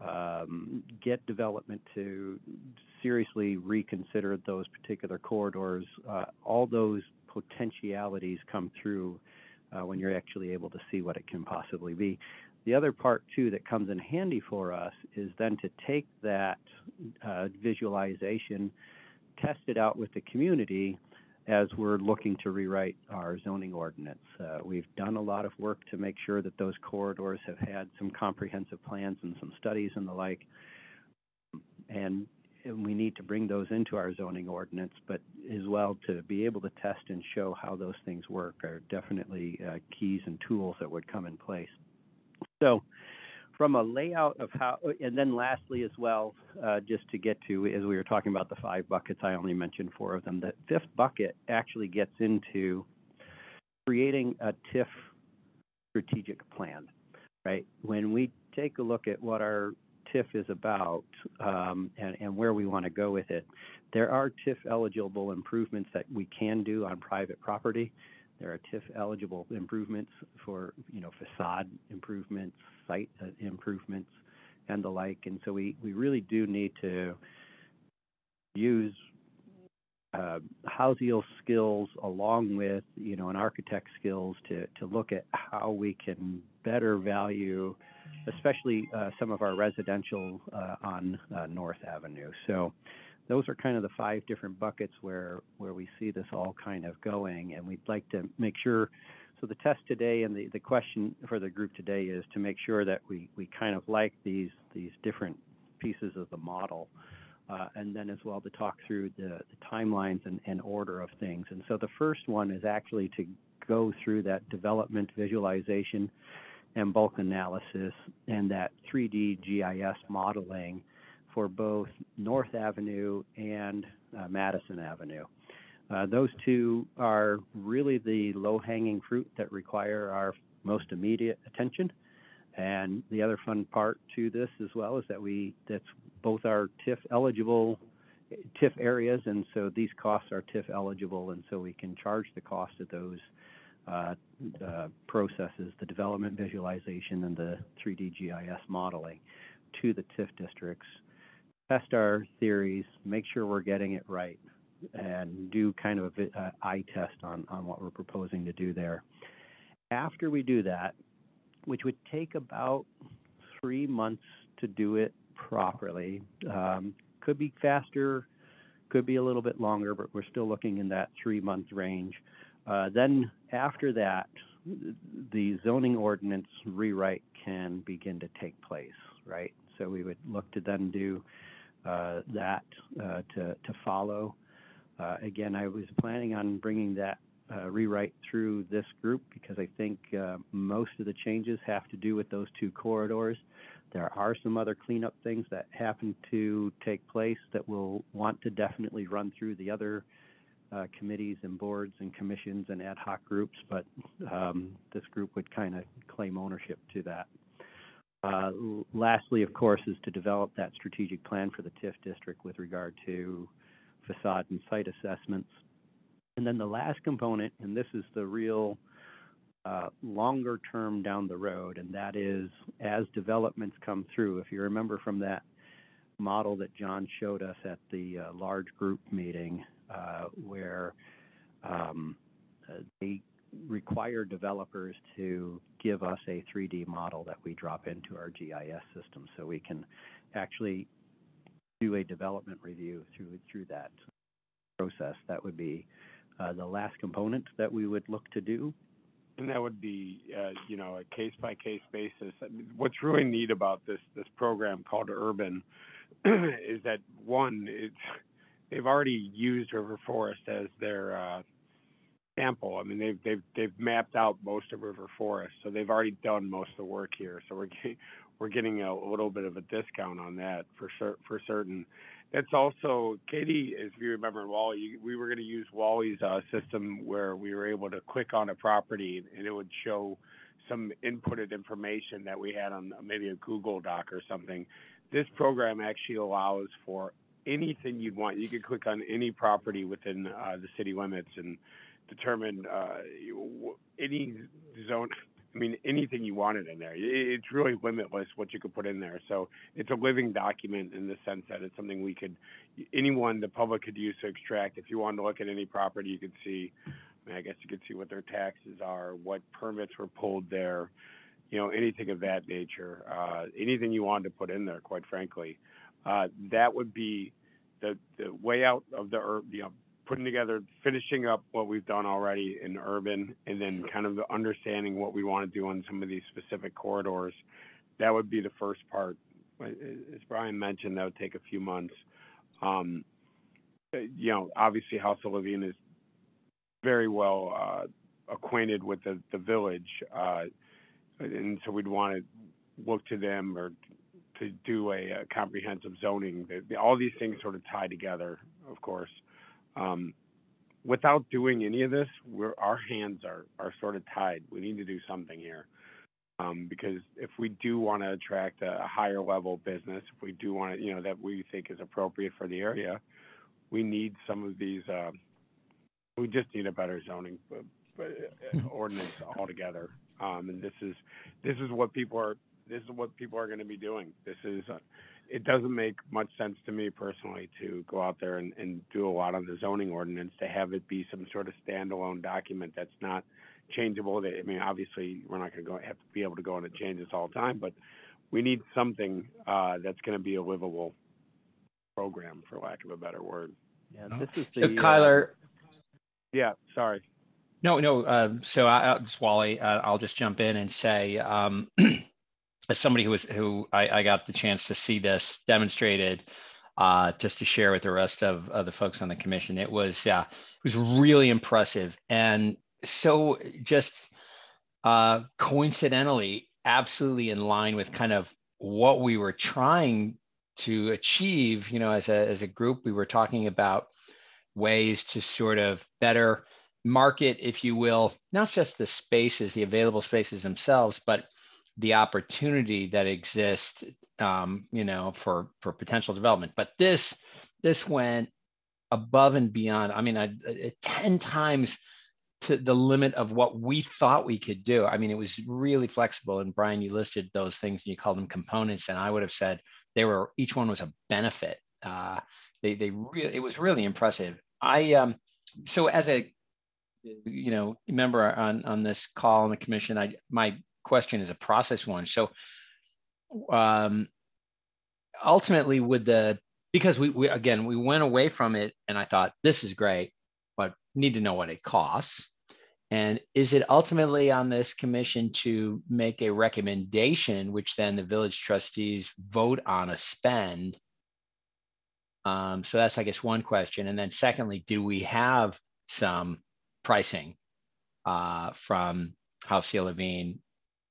get development to seriously reconsider those particular corridors. All those potentialities come through when you're actually able to see what it can possibly be. The other part, too, that comes in handy for us is then to take that visualization, test it out with the community as we're looking to rewrite our zoning ordinance. We've done a lot of work to make sure that those corridors have had some comprehensive plans and some studies and the like. And we need to bring those into our zoning ordinance, but as well to be able to test and show how those things work are definitely keys and tools that would come in place. So from a layout of how, and then lastly as well, just to get to, as we were talking about the 5 buckets, I only mentioned 4 of them. The 5th bucket actually gets into creating a TIF strategic plan, right? When we take a look at what our TIF is about and where we want to go with it, there are TIF eligible improvements that we can do on private property. There are TIF eligible improvements for, facade improvements, site improvements, and the like. And so we really do need to use household skills along with, an architect skills to look at how we can better value, especially some of our residential on North Avenue. So those are kind of the 5 different buckets where we see this all kind of going, and we'd like to make sure. So the test today and the question for the group today is to make sure that we kind of like these different pieces of the model, and then as well to talk through the timelines and order of things. And so the first one is actually to go through that development visualization and bulk analysis and that 3D GIS modeling for both North Avenue and Madison Avenue. Those 2 are really the low-hanging fruit that require our most immediate attention. And the other fun part to this as well is that's both our TIF eligible TIF areas, and so these costs are TIF eligible, and so we can charge the cost of those processes, the development visualization and the 3D GIS modeling, to the TIF districts, test our theories, make sure we're getting it right, and do kind of an eye test on what we're proposing to do there. After we do that, which would take about 3 months to do it properly, could be faster, could be a little bit longer, but we're still looking in that 3-month range. Then after that, the zoning ordinance rewrite can begin to take place, right? So we would look to then do that to follow. Again, I was planning on bringing that rewrite through this group because I think most of the changes have to do with those 2 corridors. There are some other cleanup things that happen to take place that we'll want to definitely run through the other committees and boards and commissions and ad hoc groups, but this group would kind of claim ownership to that. Lastly, of course, is to develop that strategic plan for the TIF district with regard to facade and site assessments. And then the last component, and this is the real longer term down the road, and that is as developments come through. If you remember from that model that John showed us at the large group meeting, where they require developers to give us a 3D model that we drop into our GIS system so we can actually do a development review through that process. That would be the last component that we would look to do. And that would be, a case-by-case basis. I mean, what's really neat about this program called Urban is that one, they've already used River Forest as their sample. I mean, they've mapped out most of River Forest, so they've already done most of the work here. So we're getting a little bit of a discount on that for certain. That's also, Katie, if you remember in Wally, we were going to use Wally's system where we were able to click on a property and it would show some inputted information that we had on maybe a Google Doc or something. This program actually allows for anything you'd want. You could click on any property within the city limits and determine any zone. I mean, anything you wanted in there. It's really limitless what you could put in there. So it's a living document in the sense that it's something the public could use to extract. If you wanted to look at any property, you could see, I guess you could see what their taxes are, what permits were pulled there, anything of that nature, anything you wanted to put in there, quite frankly. That would be the way out of finishing up what we've done already in Urban, and then kind of understanding what we want to do on some of these specific corridors. That would be the first part. As Brian mentioned, that would take a few months. Obviously House of Levine is very well acquainted with the village, and so we'd want to look to them or to do a comprehensive zoning. All these things sort of tie together, of course. Without doing any of this, our hands are sort of tied. We need to do something here, because if we do want to attract a higher level business, if we do want to, that we think is appropriate for the area, we need some of these. We just need a better zoning ordinance altogether. And this is what people are going to be doing. It doesn't make much sense to me personally to go out there and do a lot on the zoning ordinance, to have it be some sort of standalone document that's not changeable. I mean, obviously, we're not going to have to be able to go in and change this all the time, but we need something that's going to be a livable program, for lack of a better word. Yeah, this is so Kyler. Yeah, sorry. No. So just Wally, I'll just jump in and say, as somebody who I got the chance to see this demonstrated, just to share with the rest of the folks on the commission, it was really impressive, and so just coincidentally, absolutely in line with kind of what we were trying to achieve. As a group, we were talking about ways to sort of better market, if you will, not just the spaces, the available spaces themselves, but the opportunity that exists, for potential development. But this went above and beyond. I mean, 10 times to the limit of what we thought we could do. I mean, it was really flexible. And Brian, you listed those things and you called them components, and I would have said each one was a benefit. It was really impressive. So as a member on this call on the commission, my question is a process one. So ultimately, because we went away from it, and I thought this is great, but need to know what it costs. And is it ultimately on this commission to make a recommendation, which then the village trustees vote on a spend? So that's, I guess, one question. And then secondly, do we have some pricing from House of Levine,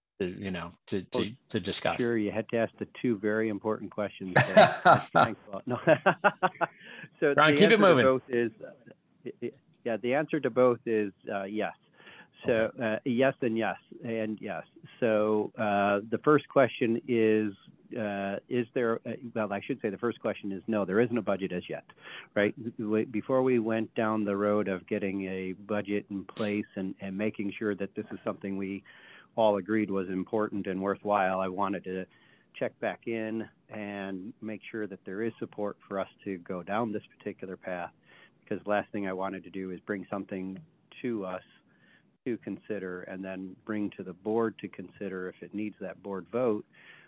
to discuss? Sure, you had to ask the two very important questions. No. So Brian, keep it moving. The answer to both is yes. So yes and yes and yes. So the first question is there? Well, I should say the first question is no. There isn't a budget as yet, right? Before we went down the road of getting a budget in place and making sure that this is something we all agreed was important and worthwhile, I wanted to check back in and make sure that there is support for us to go down this particular path. Because the last thing I wanted to do is bring something to us to consider and then bring to the board to consider if it needs that board vote,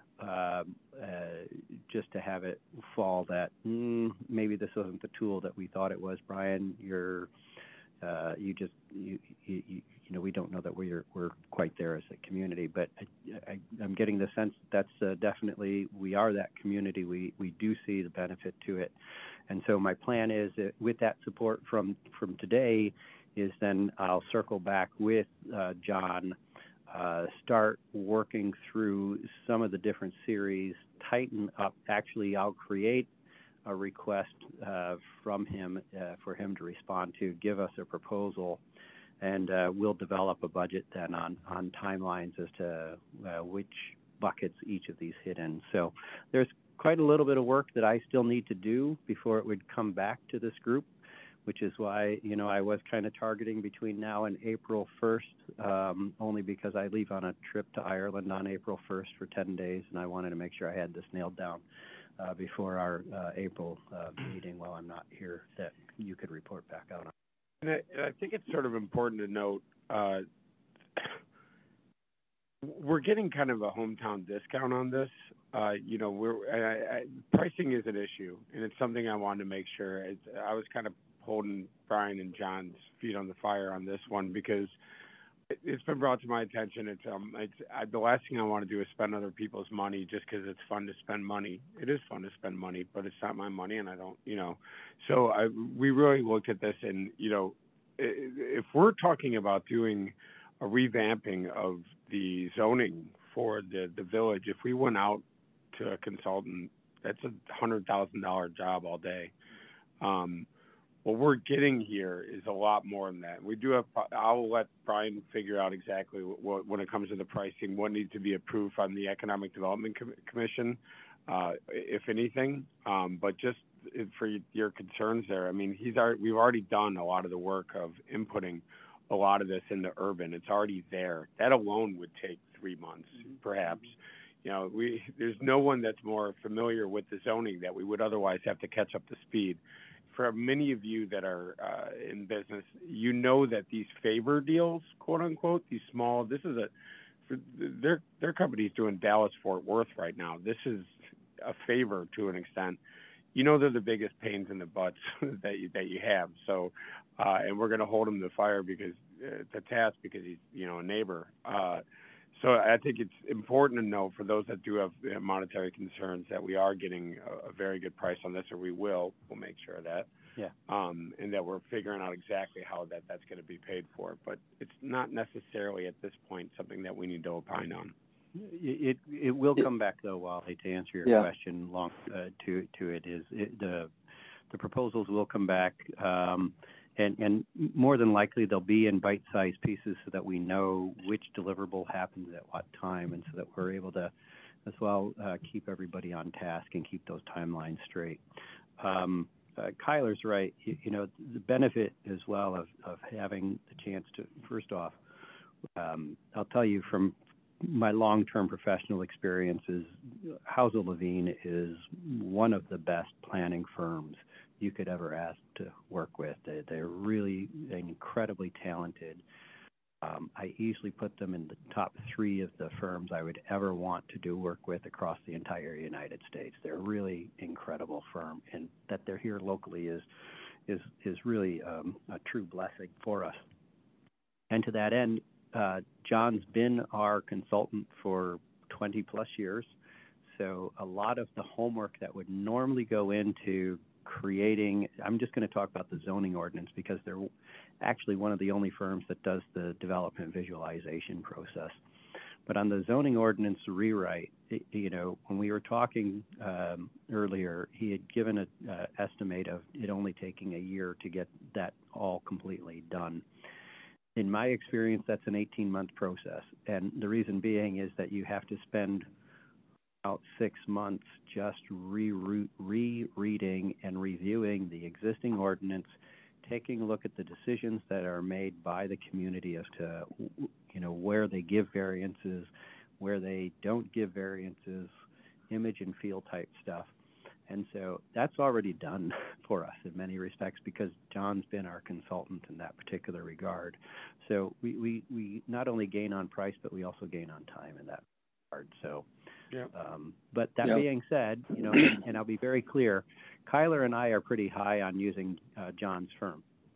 just to have it fall that maybe this wasn't the tool that we thought it was. Brian, your we don't know that we're quite there as a community. But I'm getting the sense that's definitely, we are that community. We do see the benefit to it. And so my plan is that with that support from today is then I'll circle back with John, start working through some of the different series, tighten up. Actually, I'll create a request from him for him to respond to, give us a proposal, and we'll develop a budget then on timelines as to which buckets each of these hit in. So there's quite a little bit of work that I still need to do before it would come back to this group, which is why, I was kind of targeting between now and April 1st, only because I leave on a trip to Ireland on April 1st for 10 days, and I wanted to make sure I had this nailed down before our April meeting while I'm not here, that you could report back out on. And I think it's sort of important to note, we're getting kind of a hometown discount on this. Pricing is an issue, and it's something I wanted to make sure. I was kind of holding Brian and John's feet on the fire on this one because it's been brought to my attention. The last thing I want to do is spend other people's money just because it's fun to spend money. It is fun to spend money, but it's not my money, and I don't, So we really looked at this, and if we're talking about doing a revamping of the zoning for the village, if we went out to a consultant, that's a $100,000 job all day. What we're getting here is a lot more than that. We do have. I'll let Brian figure out exactly what when it comes to the pricing, what needs to be approved from the Economic Development Commission, if anything. But just for your concerns there, I mean, we've already done a lot of the work of inputting a lot of this into urban. It's already there. That alone would take 3 months, perhaps. There's no one that's more familiar with the zoning that we would otherwise have to catch up to speed. For many of you that are in business, that these favor deals, quote unquote, these small, their company's doing Dallas-Fort Worth right now. This is a favor to an extent. They're the biggest pains in the butts that you have. So, and we're going to hold him to fire because he's, a neighbor. So I think it's important to know for those that do have monetary concerns that we are getting a very good price on this, or we'll make sure of that. Yeah. And that we're figuring out exactly how that's going to be paid for. But it's not necessarily at this point something that we need to opine on. It will come back though, Wally, to answer your question. The proposals will come back. And more than likely, they'll be in bite-sized pieces so that we know which deliverable happens at what time, and so that we're able to, as well, keep everybody on task and keep those timelines straight. Kyler's right. The benefit as well of having the chance to, first off, I'll tell you from my long-term professional experiences, Hauser Levine is one of the best planning firms you could ever ask to work with. They're really incredibly talented. I easily put them in the top 3 of the firms I would ever want to do work with across the entire United States. They're a really incredible firm, and that they're here locally is really a true blessing for us. And to that end, John's been our consultant for 20 plus years. So a lot of the homework that would normally go into creating, I'm just going to talk about the zoning ordinance because they're actually one of the only firms that does the development visualization process. But on the zoning ordinance rewrite, when we were talking earlier, he had given an estimate of it only taking a year to get that all completely done. In my experience, that's an 18-month process. And the reason being is that you have to spend about 6 months just rereading and reviewing the existing ordinance, taking a look at the decisions that are made by the community as to, where they give variances, where they don't give variances, image and feel type stuff. And so that's already done for us in many respects because John's been our consultant in that particular regard. So we not only gain on price, but we also gain on time in that regard. So, but that being said, and I'll be very clear, Kyler and I are pretty high on using John's firm.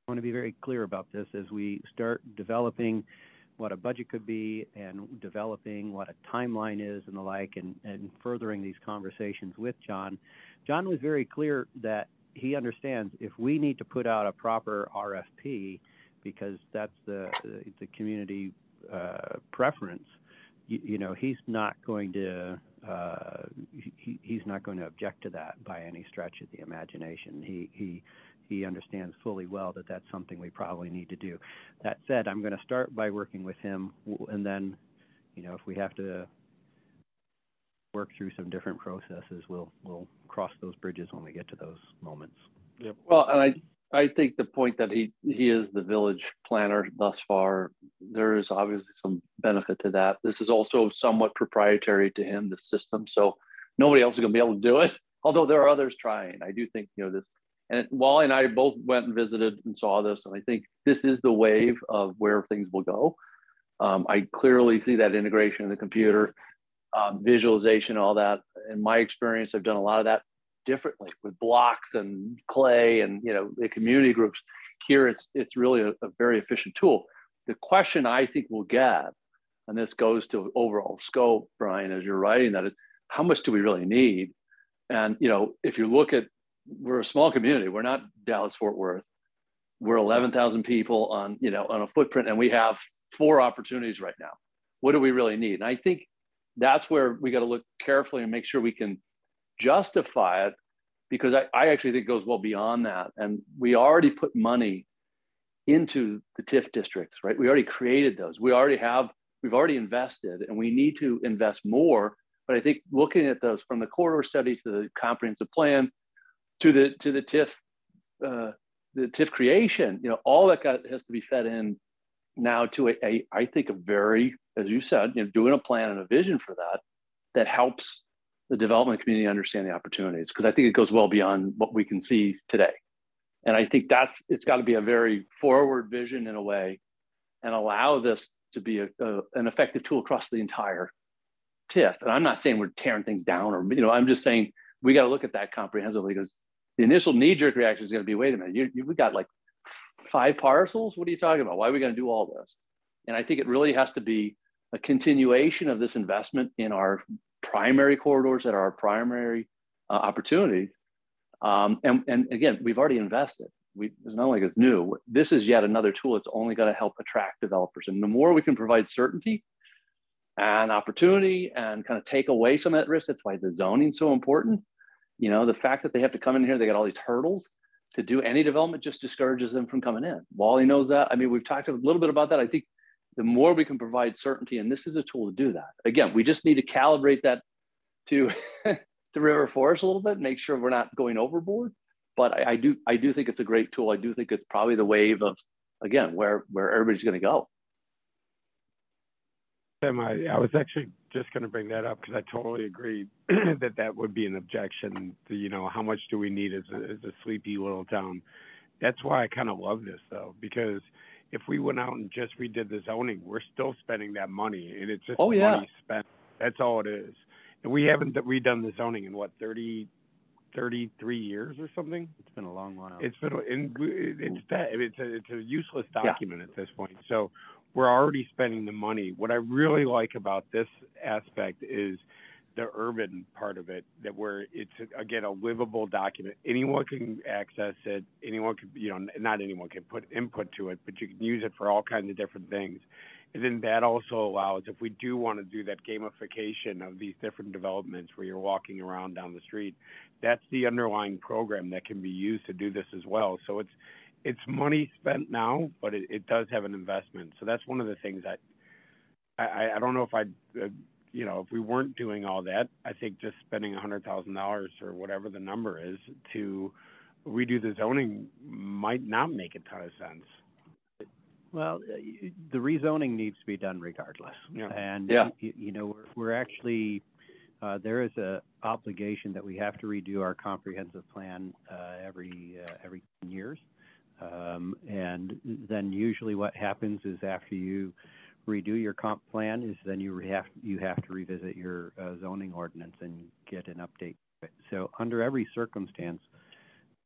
want to be very clear about this as we start developing what a budget could be and developing what a timeline is and the like, and furthering these conversations with John. John was very clear that he understands if we need to put out a proper RFP, because that's the community preference, he's not going to he's not going to object to that by any stretch of the imagination. He understands fully well that that's something we probably need to do. That said, I'm going to start by working with him, and then, if we have to work through some different processes, we'll cross those bridges when we get to those moments. Yep. Well, and I think the point that he is the village planner thus far, there is obviously some benefit to that. This is also somewhat proprietary to him, the system, so nobody else is going to be able to do it, although there are others trying. I do think, this. And Wally and I both went and visited and saw this, and I think this is the wave of where things will go. I clearly see that integration in the computer, visualization, all that. In my experience, I've done a lot of that differently with blocks and clay and the community groups. Here, it's really a very efficient tool. The question I think we'll get, and this goes to overall scope, Brian, as you're writing that, is how much do we really need? And if you look at, we're a small community. We're not Dallas-Fort Worth. We're 11,000 people on a footprint, and we have 4 opportunities right now. What do we really need? And I think that's where we got to look carefully and make sure we can justify it, because I actually think it goes well beyond that. And we already put money into the TIF districts, right? We already created those. We've already invested, and we need to invest more. But I think looking at those from the corridor study to the comprehensive plan, to the TIF creation, all that has to be fed in now to I think a very, as you said, doing a plan and a vision for that helps the development community understand the opportunities, because I think it goes well beyond what we can see today. And I think it's got to be a very forward vision in a way, and allow this to be an effective tool across the entire TIF. And I'm not saying we're tearing things down, or I'm just saying we got to look at that comprehensively, because the initial knee-jerk reaction is going to be, wait a minute, we got like 5 parcels? What are you talking about? Why are we going to do all this? And I think it really has to be a continuation of this investment in our primary corridors that are our primary opportunities. And again, we've already invested. It's not like it's new. This is yet another tool that's only going to help attract developers. And the more we can provide certainty and opportunity and kind of take away some of that risk, that's why the zoning is so important. The fact that they have to come in here, they got all these hurdles to do any development just discourages them from coming in. Wally knows that. I mean, we've talked a little bit about that. I think the more we can provide certainty, and this is a tool to do that. Again, we just need to calibrate that to the river forest a little bit, make sure we're not going overboard. But I do think it's a great tool. I do think it's probably the wave of, again, where everybody's going to go. Tim, I was actually just going to bring that up, because I totally agree that would be an objection to, how much do we need as a sleepy little town. That's why I kind of love this, though, because if we went out and just redid the zoning, we're still spending that money, and it's just money spent. That's all it is. And we haven't redone the zoning in 33 years or something. It's been a long while. It's a useless document at this point. So we're already spending the money. What I really like about this aspect is the urban part of it, that where it's, again, a livable document. Anyone can access it. Anyone can, not anyone can put input to it, but you can use it for all kinds of different things. And then that also allows, if we do want to do that gamification of these different developments where you're walking around down the street, that's the underlying program that can be used to do this as well. So it's money spent now, but it does have an investment. So that's one of the things that I don't know if if we weren't doing all that, I think just spending $100,000 or whatever the number is to redo the zoning might not make a ton of sense. Well, the rezoning needs to be done regardless. Yeah. And, we're actually, there is a obligation that we have to redo our comprehensive plan every 10 years. And then usually what happens is after you redo your comp plan is then you have to revisit your zoning ordinance and get an update. So under every circumstance,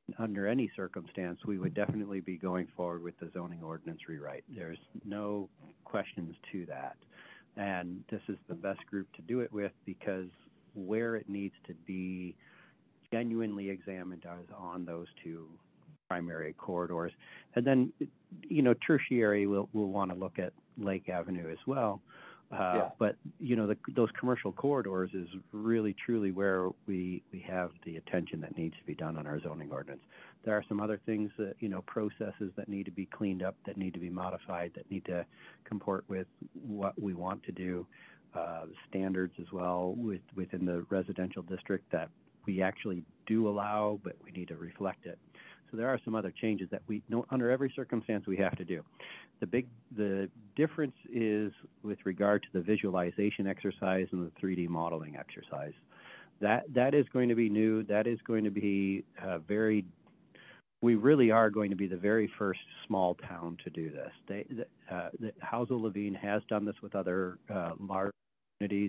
under any circumstance, we would definitely be going forward with the zoning ordinance rewrite. There's no questions to that. And this is the best group to do it with, because where it needs to be genuinely examined is on those two primary corridors. And then, tertiary, we'll want to look at Lake Avenue as well. But, those commercial corridors is really, truly where we have the attention that needs to be done on our zoning ordinance. There are some other things that, processes that need to be cleaned up, that need to be modified, that need to comport with what we want to do, standards as well within the residential district that we actually do allow, but we need to reflect it. So there are some other changes that we know under every circumstance we have to do. The difference is with regard to the visualization exercise and the 3D modeling exercise. That is going to be new. That is going to be we really are going to be the very first small town to do this. Housel Levine has done this with other large communities.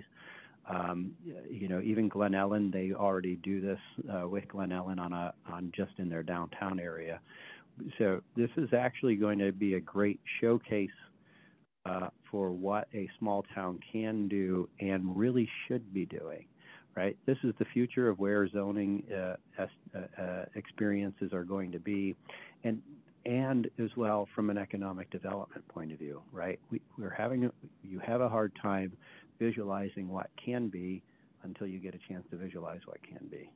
Even Glen Ellen, they already do this with Glen Ellen on just in their downtown area. So this is actually going to be a great showcase for what a small town can do and really should be doing, right? This is the future of where zoning experiences are going to be, and as well from an economic development point of view, right? You have a hard time visualizing what can be until you get a chance to visualize what can be.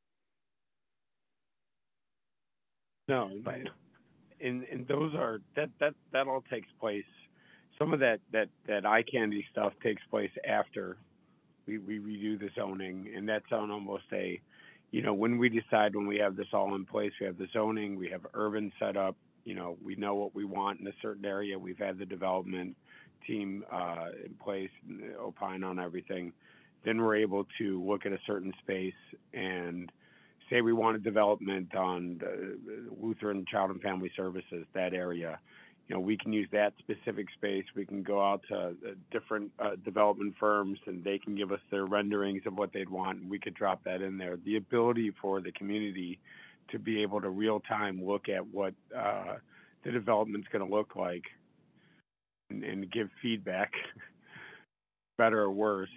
No, and those are that all takes place. Some of that eye candy stuff takes place after we redo the zoning, and that's on almost when we decide, when we have this all in place, we have the zoning, we have urban set up, we know what we want in a certain area, we've had the development team in place, opine on everything, then we're able to look at a certain space and say we want a development on Lutheran Child and Family Services, that area. We can use that specific space. We can go out to different development firms, and they can give us their renderings of what they'd want, and we could drop that in there. The ability for the community to be able to real time look at what the development's going to look like and give feedback, better or worse,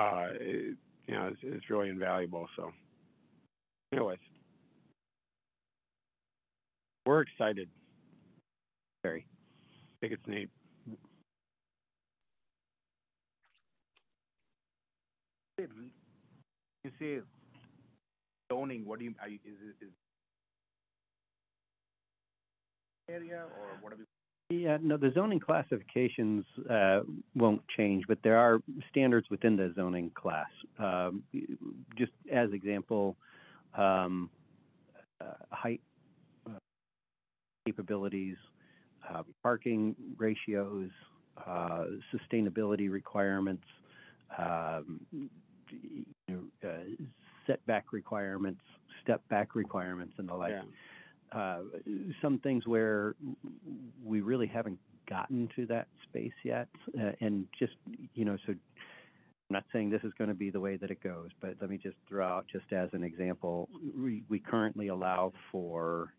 it's really invaluable. So, anyways, we're excited. Very. I think it's neat. You say zoning. What do you? Is area or what are we? Yeah, no, the zoning classifications won't change, but there are standards within the zoning class. Just as example, height capabilities, parking ratios, sustainability requirements, setback requirements, step back requirements, and the like. Yeah. Some things where we really haven't gotten to that space yet, and just so I'm not saying this is going to be the way that it goes, but let me just throw out, just as an example, we currently allow for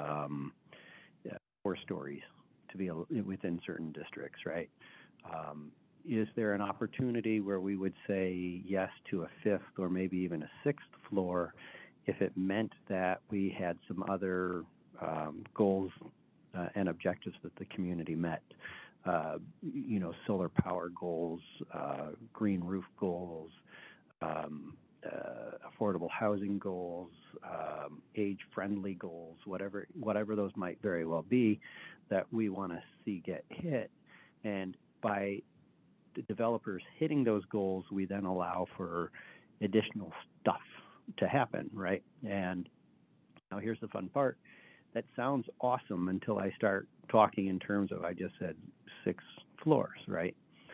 4 stories to be within certain districts, right? Is there an opportunity where we would say yes to a 5th or maybe even a 6th floor if it meant that we had some other goals and objectives that the community met? Solar power goals, green roof goals, affordable housing goals, age-friendly goals, whatever those might very well be that we want to see get hit. And by the developers hitting those goals, we then allow for additional stuff to happen, right? And now here's the fun part. That sounds awesome until I start talking in terms of, I just said 6 floors, right?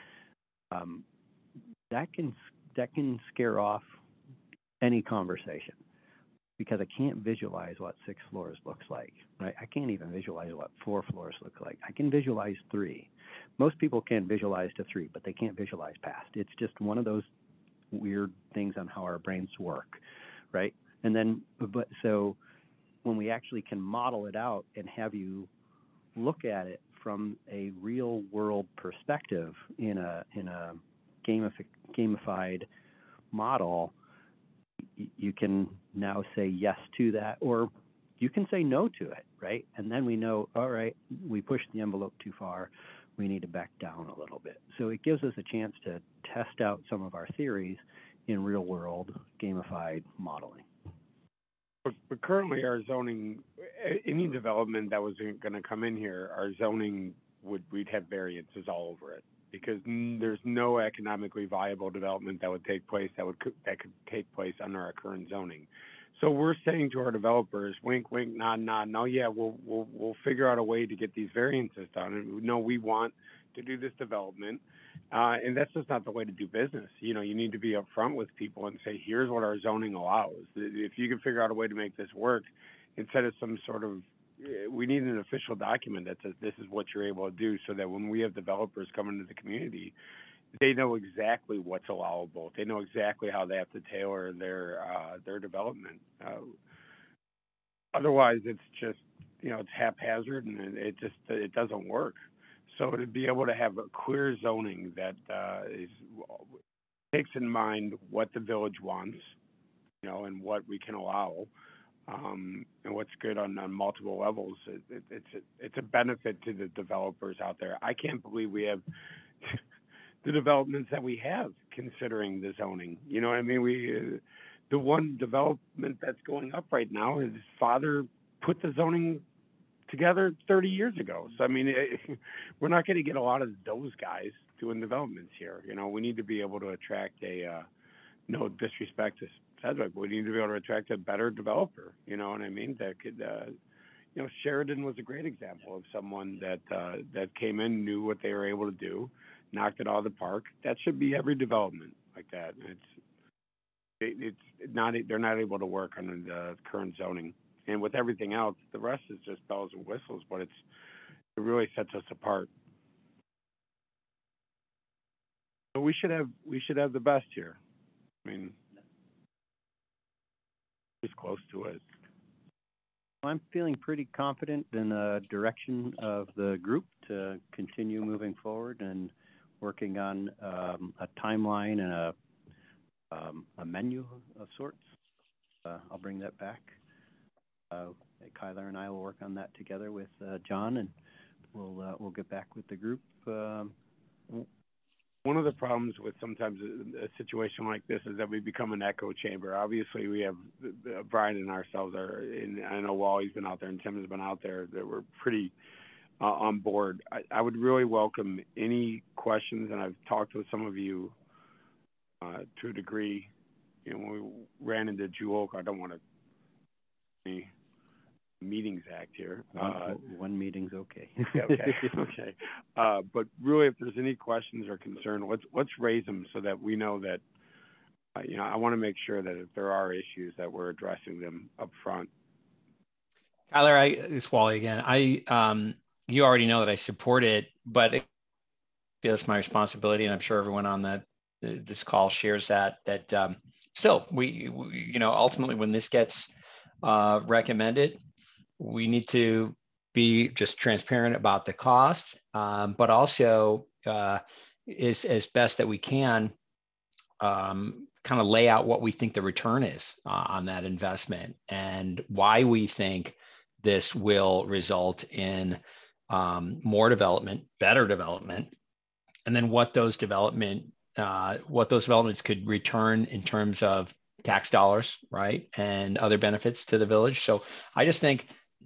That can scare off any conversation, because I can't visualize what 6 floors looks like, right? I can't even visualize what 4 floors look like. I can visualize 3. Most people can visualize to 3, but they can't visualize past. It's just one of those weird things on how our brains work, right? And then, so when we actually can model it out and have you look at it from a real world perspective in a gamified model, you can now say yes to that, or you can say no to it, right? And then we know, all right, we pushed the envelope too far. We need to back down a little bit. So it gives us a chance to test out some of our theories in real world gamified modeling. But currently our zoning, any development that was going to come in here, our zoning we'd have variances all over it, because there's no economically viable development that would take place that could take place under our current zoning. So we're saying to our developers, wink, wink, nod, nod. No, yeah, we'll figure out a way to get these variances done. And no, we want to do this development, and that's just not the way to do business. You know, you need to be upfront with people and say, here's what our zoning allows. If you can figure out a way to make this work, instead of some sort of, we need an official document that says this is what you're able to do, so that when we have developers come into the community, they know exactly what's allowable. They know exactly how they have to tailor their development. Otherwise, it's just, you know, it's haphazard, and it doesn't work. So to be able to have a clear zoning that takes in mind what the village wants, you know, and what we can allow, and what's good on multiple levels, it's a benefit to the developers out there. I can't believe we have the developments that we have considering the zoning. You know what I mean? The one development that's going up right now, his father put the zoning together 30 years ago. So, I mean, we're not going to get a lot of those guys doing developments here. You know, we need to be able to attract no disrespect to Sedgwick, we need to be able to attract a better developer. You know what I mean? That could, you know, Sheridan was a great example of someone that came in, knew what they were able to do, knocked it out of the park. That should be every development like that. It's not, they're not able to work under the current zoning. And with everything else, the rest is just bells and whistles, but it really sets us apart. So we should have the best here. I mean, it's close to it. I'm feeling pretty confident in the direction of the group to continue moving forward and working on a timeline and a menu of sorts. I'll bring that back. Kyler and I will work on that together with John, and we'll get back with the group. One of the problems with sometimes a situation like this is that we become an echo chamber. Obviously, we have Brian and ourselves are, and I know Wally's been out there and Tim has been out there, that we're pretty on board. I would really welcome any questions, and I've talked with some of you to a degree. You know, when we ran into Jewel, I don't want to meetings act here. One meeting's okay. Okay. But really, if there's any questions or concern, let's raise them so that we know that, you know, I want to make sure that if there are issues that we're addressing them up front. Kyler, it's Wally again. You already know that I support it, but it's my responsibility, and I'm sure everyone on this call shares that still, we you know, ultimately when this gets recommended, we need to be just transparent about the cost, but also is as best that we can kind of lay out what we think the return is on that investment and why we think this will result in more development, better development, and then what those developments could return in terms of tax dollars, right, and other benefits to the village. So I just think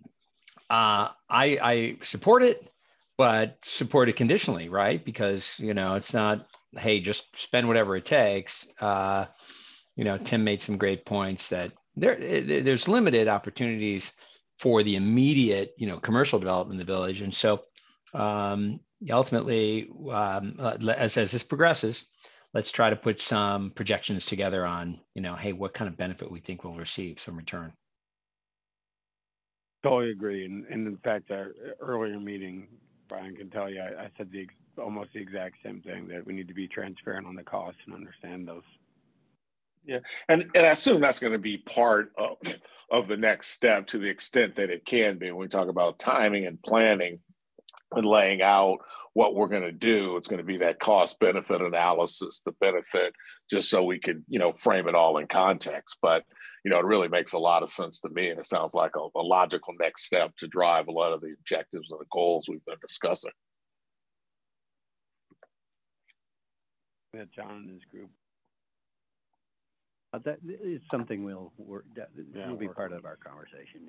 I support it, but support it conditionally, right? Because, you know, it's not, hey, just spend whatever it takes. You know, Tim made some great points that there's limited opportunities for the immediate, you know, commercial development in the village. And so ultimately, as this progresses, let's try to put some projections together on, you know, hey, what kind of benefit we think we'll receive, some return. Totally agree. And in fact, our earlier meeting, Brian can tell you, I said almost the exact same thing, that we need to be transparent on the costs and understand those. Yeah, and I assume that's going to be part of the next step to the extent that it can be. When we talk about timing and planning and laying out what we're going to do, it's going to be that cost benefit analysis, the benefit, just so we can, frame it all in context. But, it really makes a lot of sense to me. And it sounds like a logical next step to drive a lot of the objectives and the goals we've been discussing. Yeah, John and his group. That is something we'll be part of our conversation.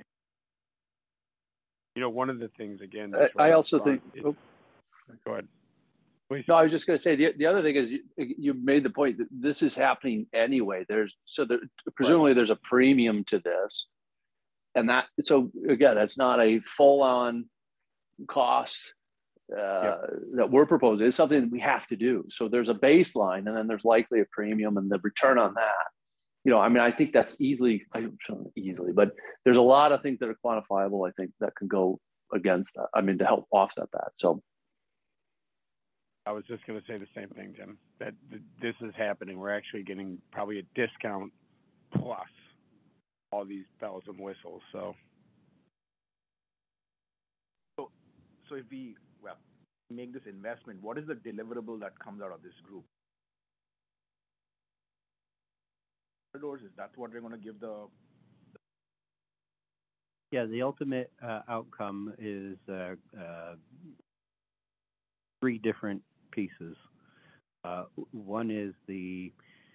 One of the things, again, I also think. Go ahead. Please. No, I was just going to say the other thing is you made the point that this is happening anyway. Presumably there's a premium to this, and so again, it's not a full-on cost that we're proposing. It's something that we have to do. So there's a baseline, and then there's likely a premium, and the return on that. I think that's easily, but there's a lot of things that are quantifiable, I think, that can go against that. To help offset that. So I was just going to say the same thing, Jim, that this is happening. We're actually getting probably a discount plus all these bells and whistles. So if we make this investment, what is the deliverable that comes out of this group? Is that what they're going to give the? Yeah, the ultimate outcome is 3 different pieces. One is the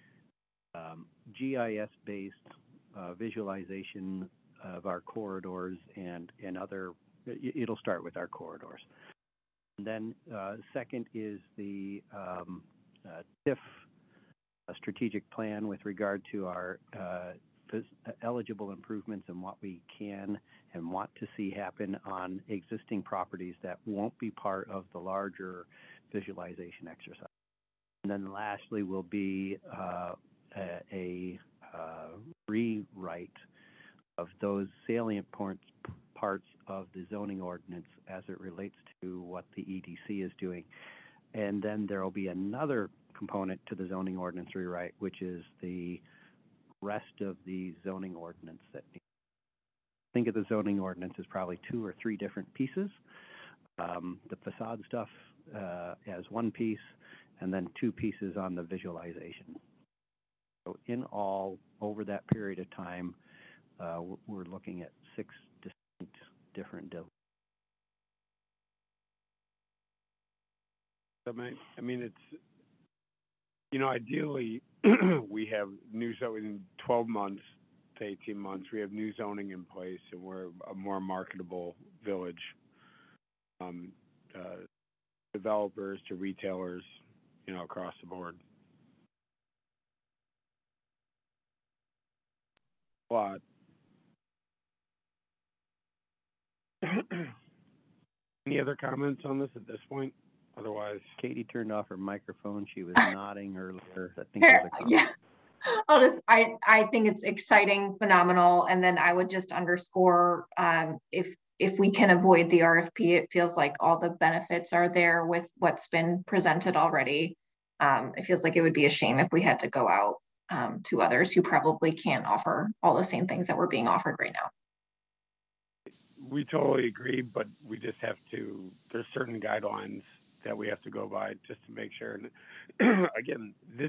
GIS-based visualization of our corridors and other. It'll start with our corridors. And then second is the TIF strategic plan with regard to our eligible improvements and what we can and want to see happen on existing properties that won't be part of the larger visualization exercise. And then lastly will be a rewrite of those salient parts of the zoning ordinance as it relates to what the EDC is doing. And then there will be another component to the zoning ordinance rewrite, which is the rest of the zoning ordinance that think of the zoning ordinance as probably 2 or 3 different pieces. The facade stuff as one piece, and then 2 pieces on the visualization. So in all, over that period of time, we're looking at 6 distinct different deals. It's, ideally, we have new zoning in 12 months to 18 months. We have new zoning in place, and we're a more marketable village. Developers to retailers, across the board. But any other comments on this at this point? Otherwise, Katie turned off her microphone. She was nodding earlier. I think there's a comment. Yeah, I think it's exciting, phenomenal, and then I would just underscore if we can avoid the RFP, it feels like all the benefits are there with what's been presented already. It feels like it would be a shame if we had to go out to others who probably can't offer all the same things that we're being offered right now. We totally agree, but we just have to, there's certain guidelines that we have to go by just to make sure. And again, this,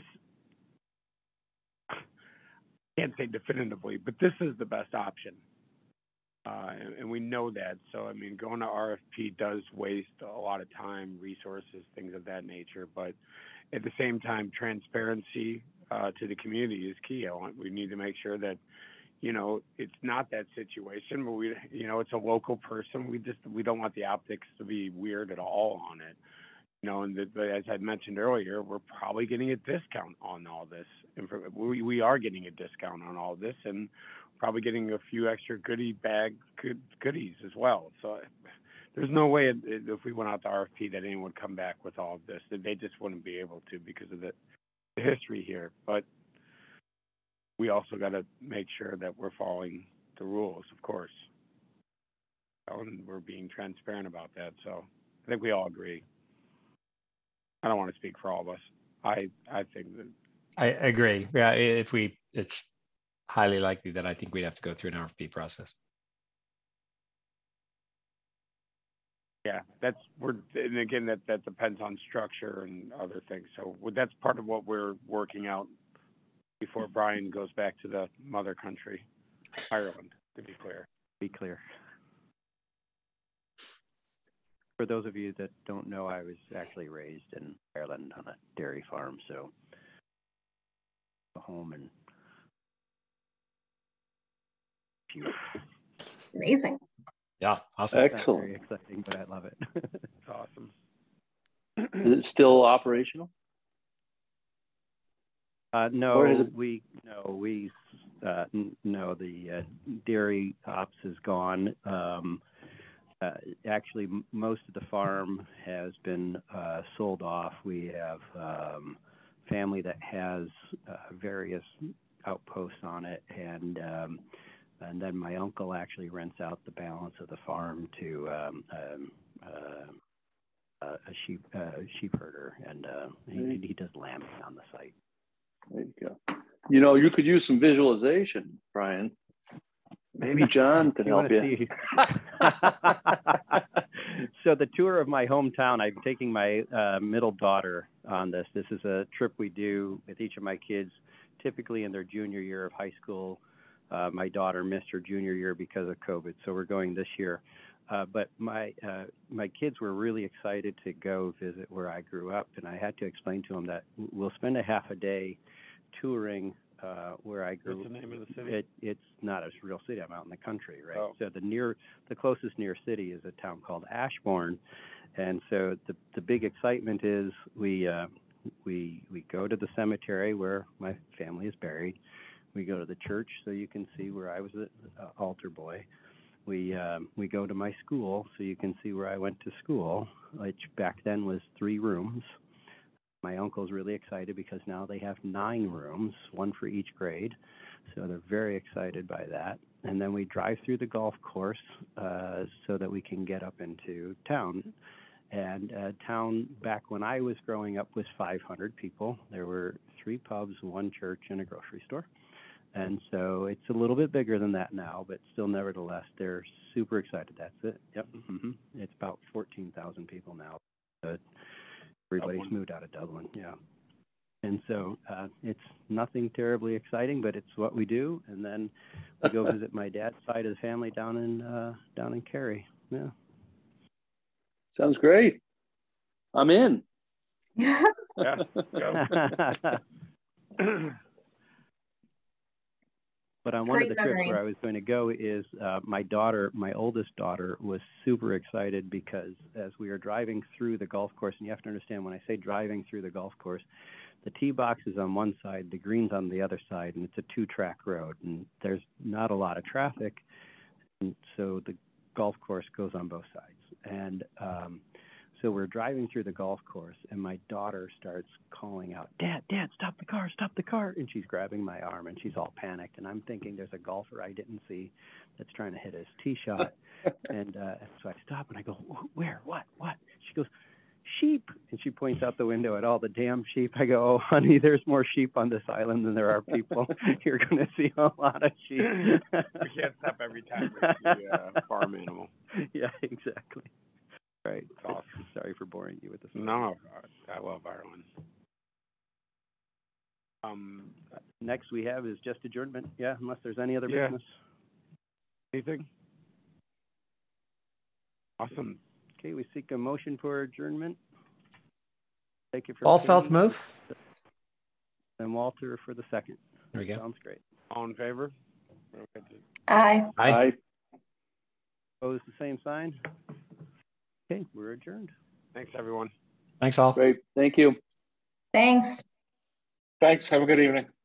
I can't say definitively, but this is the best option. And we know that. So, going to RFP does waste a lot of time, resources, things of that nature. But at the same time, transparency to the community is key. We need to make sure that, it's not that situation, but it's a local person. We don't want the optics to be weird at all on it. And as I mentioned earlier, we're probably getting a discount on all this. We are getting a discount on all this, and probably getting a few extra goodies as well. So there's no way if we went out to RFP that anyone would come back with all of this. That they just wouldn't be able to because of the history here. But we also got to make sure that we're following the rules, of course. And we're being transparent about that. So I think we all agree. I don't want to speak for all of us. I think that I agree. Yeah, it's highly likely that I think we'd have to go through an RFP process. Yeah, and again, that depends on structure and other things. So that's part of what we're working out before Brian goes back to the mother country, Ireland, to be clear. Be clear. For those of you that don't know, I was actually raised in Ireland on a dairy farm, so home and Amazing. Yeah, awesome. Excellent. Very exciting, but I love it. It's awesome. Is it still operational? No, Or is it- no, the dairy ops is gone. Actually, most of the farm has been sold off. We have family that has various outposts on it, and then my uncle actually rents out the balance of the farm to a sheep herder, and he does lambing on the site. There you go. You know, you could use some visualization, Brian. Maybe John could help you. So the tour of my hometown, I'm taking my middle daughter on this. This is a trip we do with each of my kids, typically in their junior year of high school. My daughter missed her junior year because of COVID, so we're going this year. But my kids were really excited to go visit where I grew up, and I had to explain to them that we'll spend a half a day touring where I grew. What's the name of the city? It's not a real city. I'm out in the country, right? Oh. So the closest near city is a town called Ashbourne, and so the big excitement is we go to the cemetery where my family is buried. We go to the church so you can see where I was an altar boy. We go to my school so you can see where I went to school, which back then was 3 rooms. My uncle's really excited because now they have 9 rooms, 1 for each grade. So they're very excited by that. And then we drive through the golf course so that we can get up into town. And town back when I was growing up was 500 people. There were 3 pubs, 1 church, and a grocery store. And so it's a little bit bigger than that now, but still, nevertheless, they're super excited. That's it. Yep. It's about 14,000 people now. Everybody's moved out of Dublin. Yeah. And so it's nothing terribly exciting, but it's what we do. And then we go visit my dad's side of the family down in Kerry. Yeah. Sounds great. I'm in. Yeah. Go. But on one of Great the trips where I memories. was going to go is my oldest daughter was super excited because as we were driving through the golf course, and you have to understand when I say driving through the golf course, the tee box is on one side, the green's on the other side, and it's a 2-track road, and there's not a lot of traffic, and so the golf course goes on both sides. And so we're driving through the golf course, and my daughter starts calling out, "Dad, stop the car," and she's grabbing my arm, and she's all panicked, and I'm thinking there's a golfer I didn't see that's trying to hit his tee shot, and so I stop, and I go, "Where? What?" She goes, "Sheep," and she points out the window at all the damn sheep. I go, "Oh, honey, there's more sheep on this island than there are people. You're going to see a lot of sheep." We can't stop every time we see a farm animal. Yeah, exactly. Right. Awesome. Sorry for boring you with this. No, I love Ireland. Next we have is just adjournment. Yeah, unless there's any other Yeah. business. Anything? Awesome. Okay, we seek a motion for adjournment. Thank you for Ballfelt move. And Walter for the second. There we go. Sounds great. All in favor? Aye. Aye. Opposed, the same sign. Okay, we're adjourned. Thanks, everyone. Thanks all. Great. Thank you. Thanks. Thanks. Have a good evening.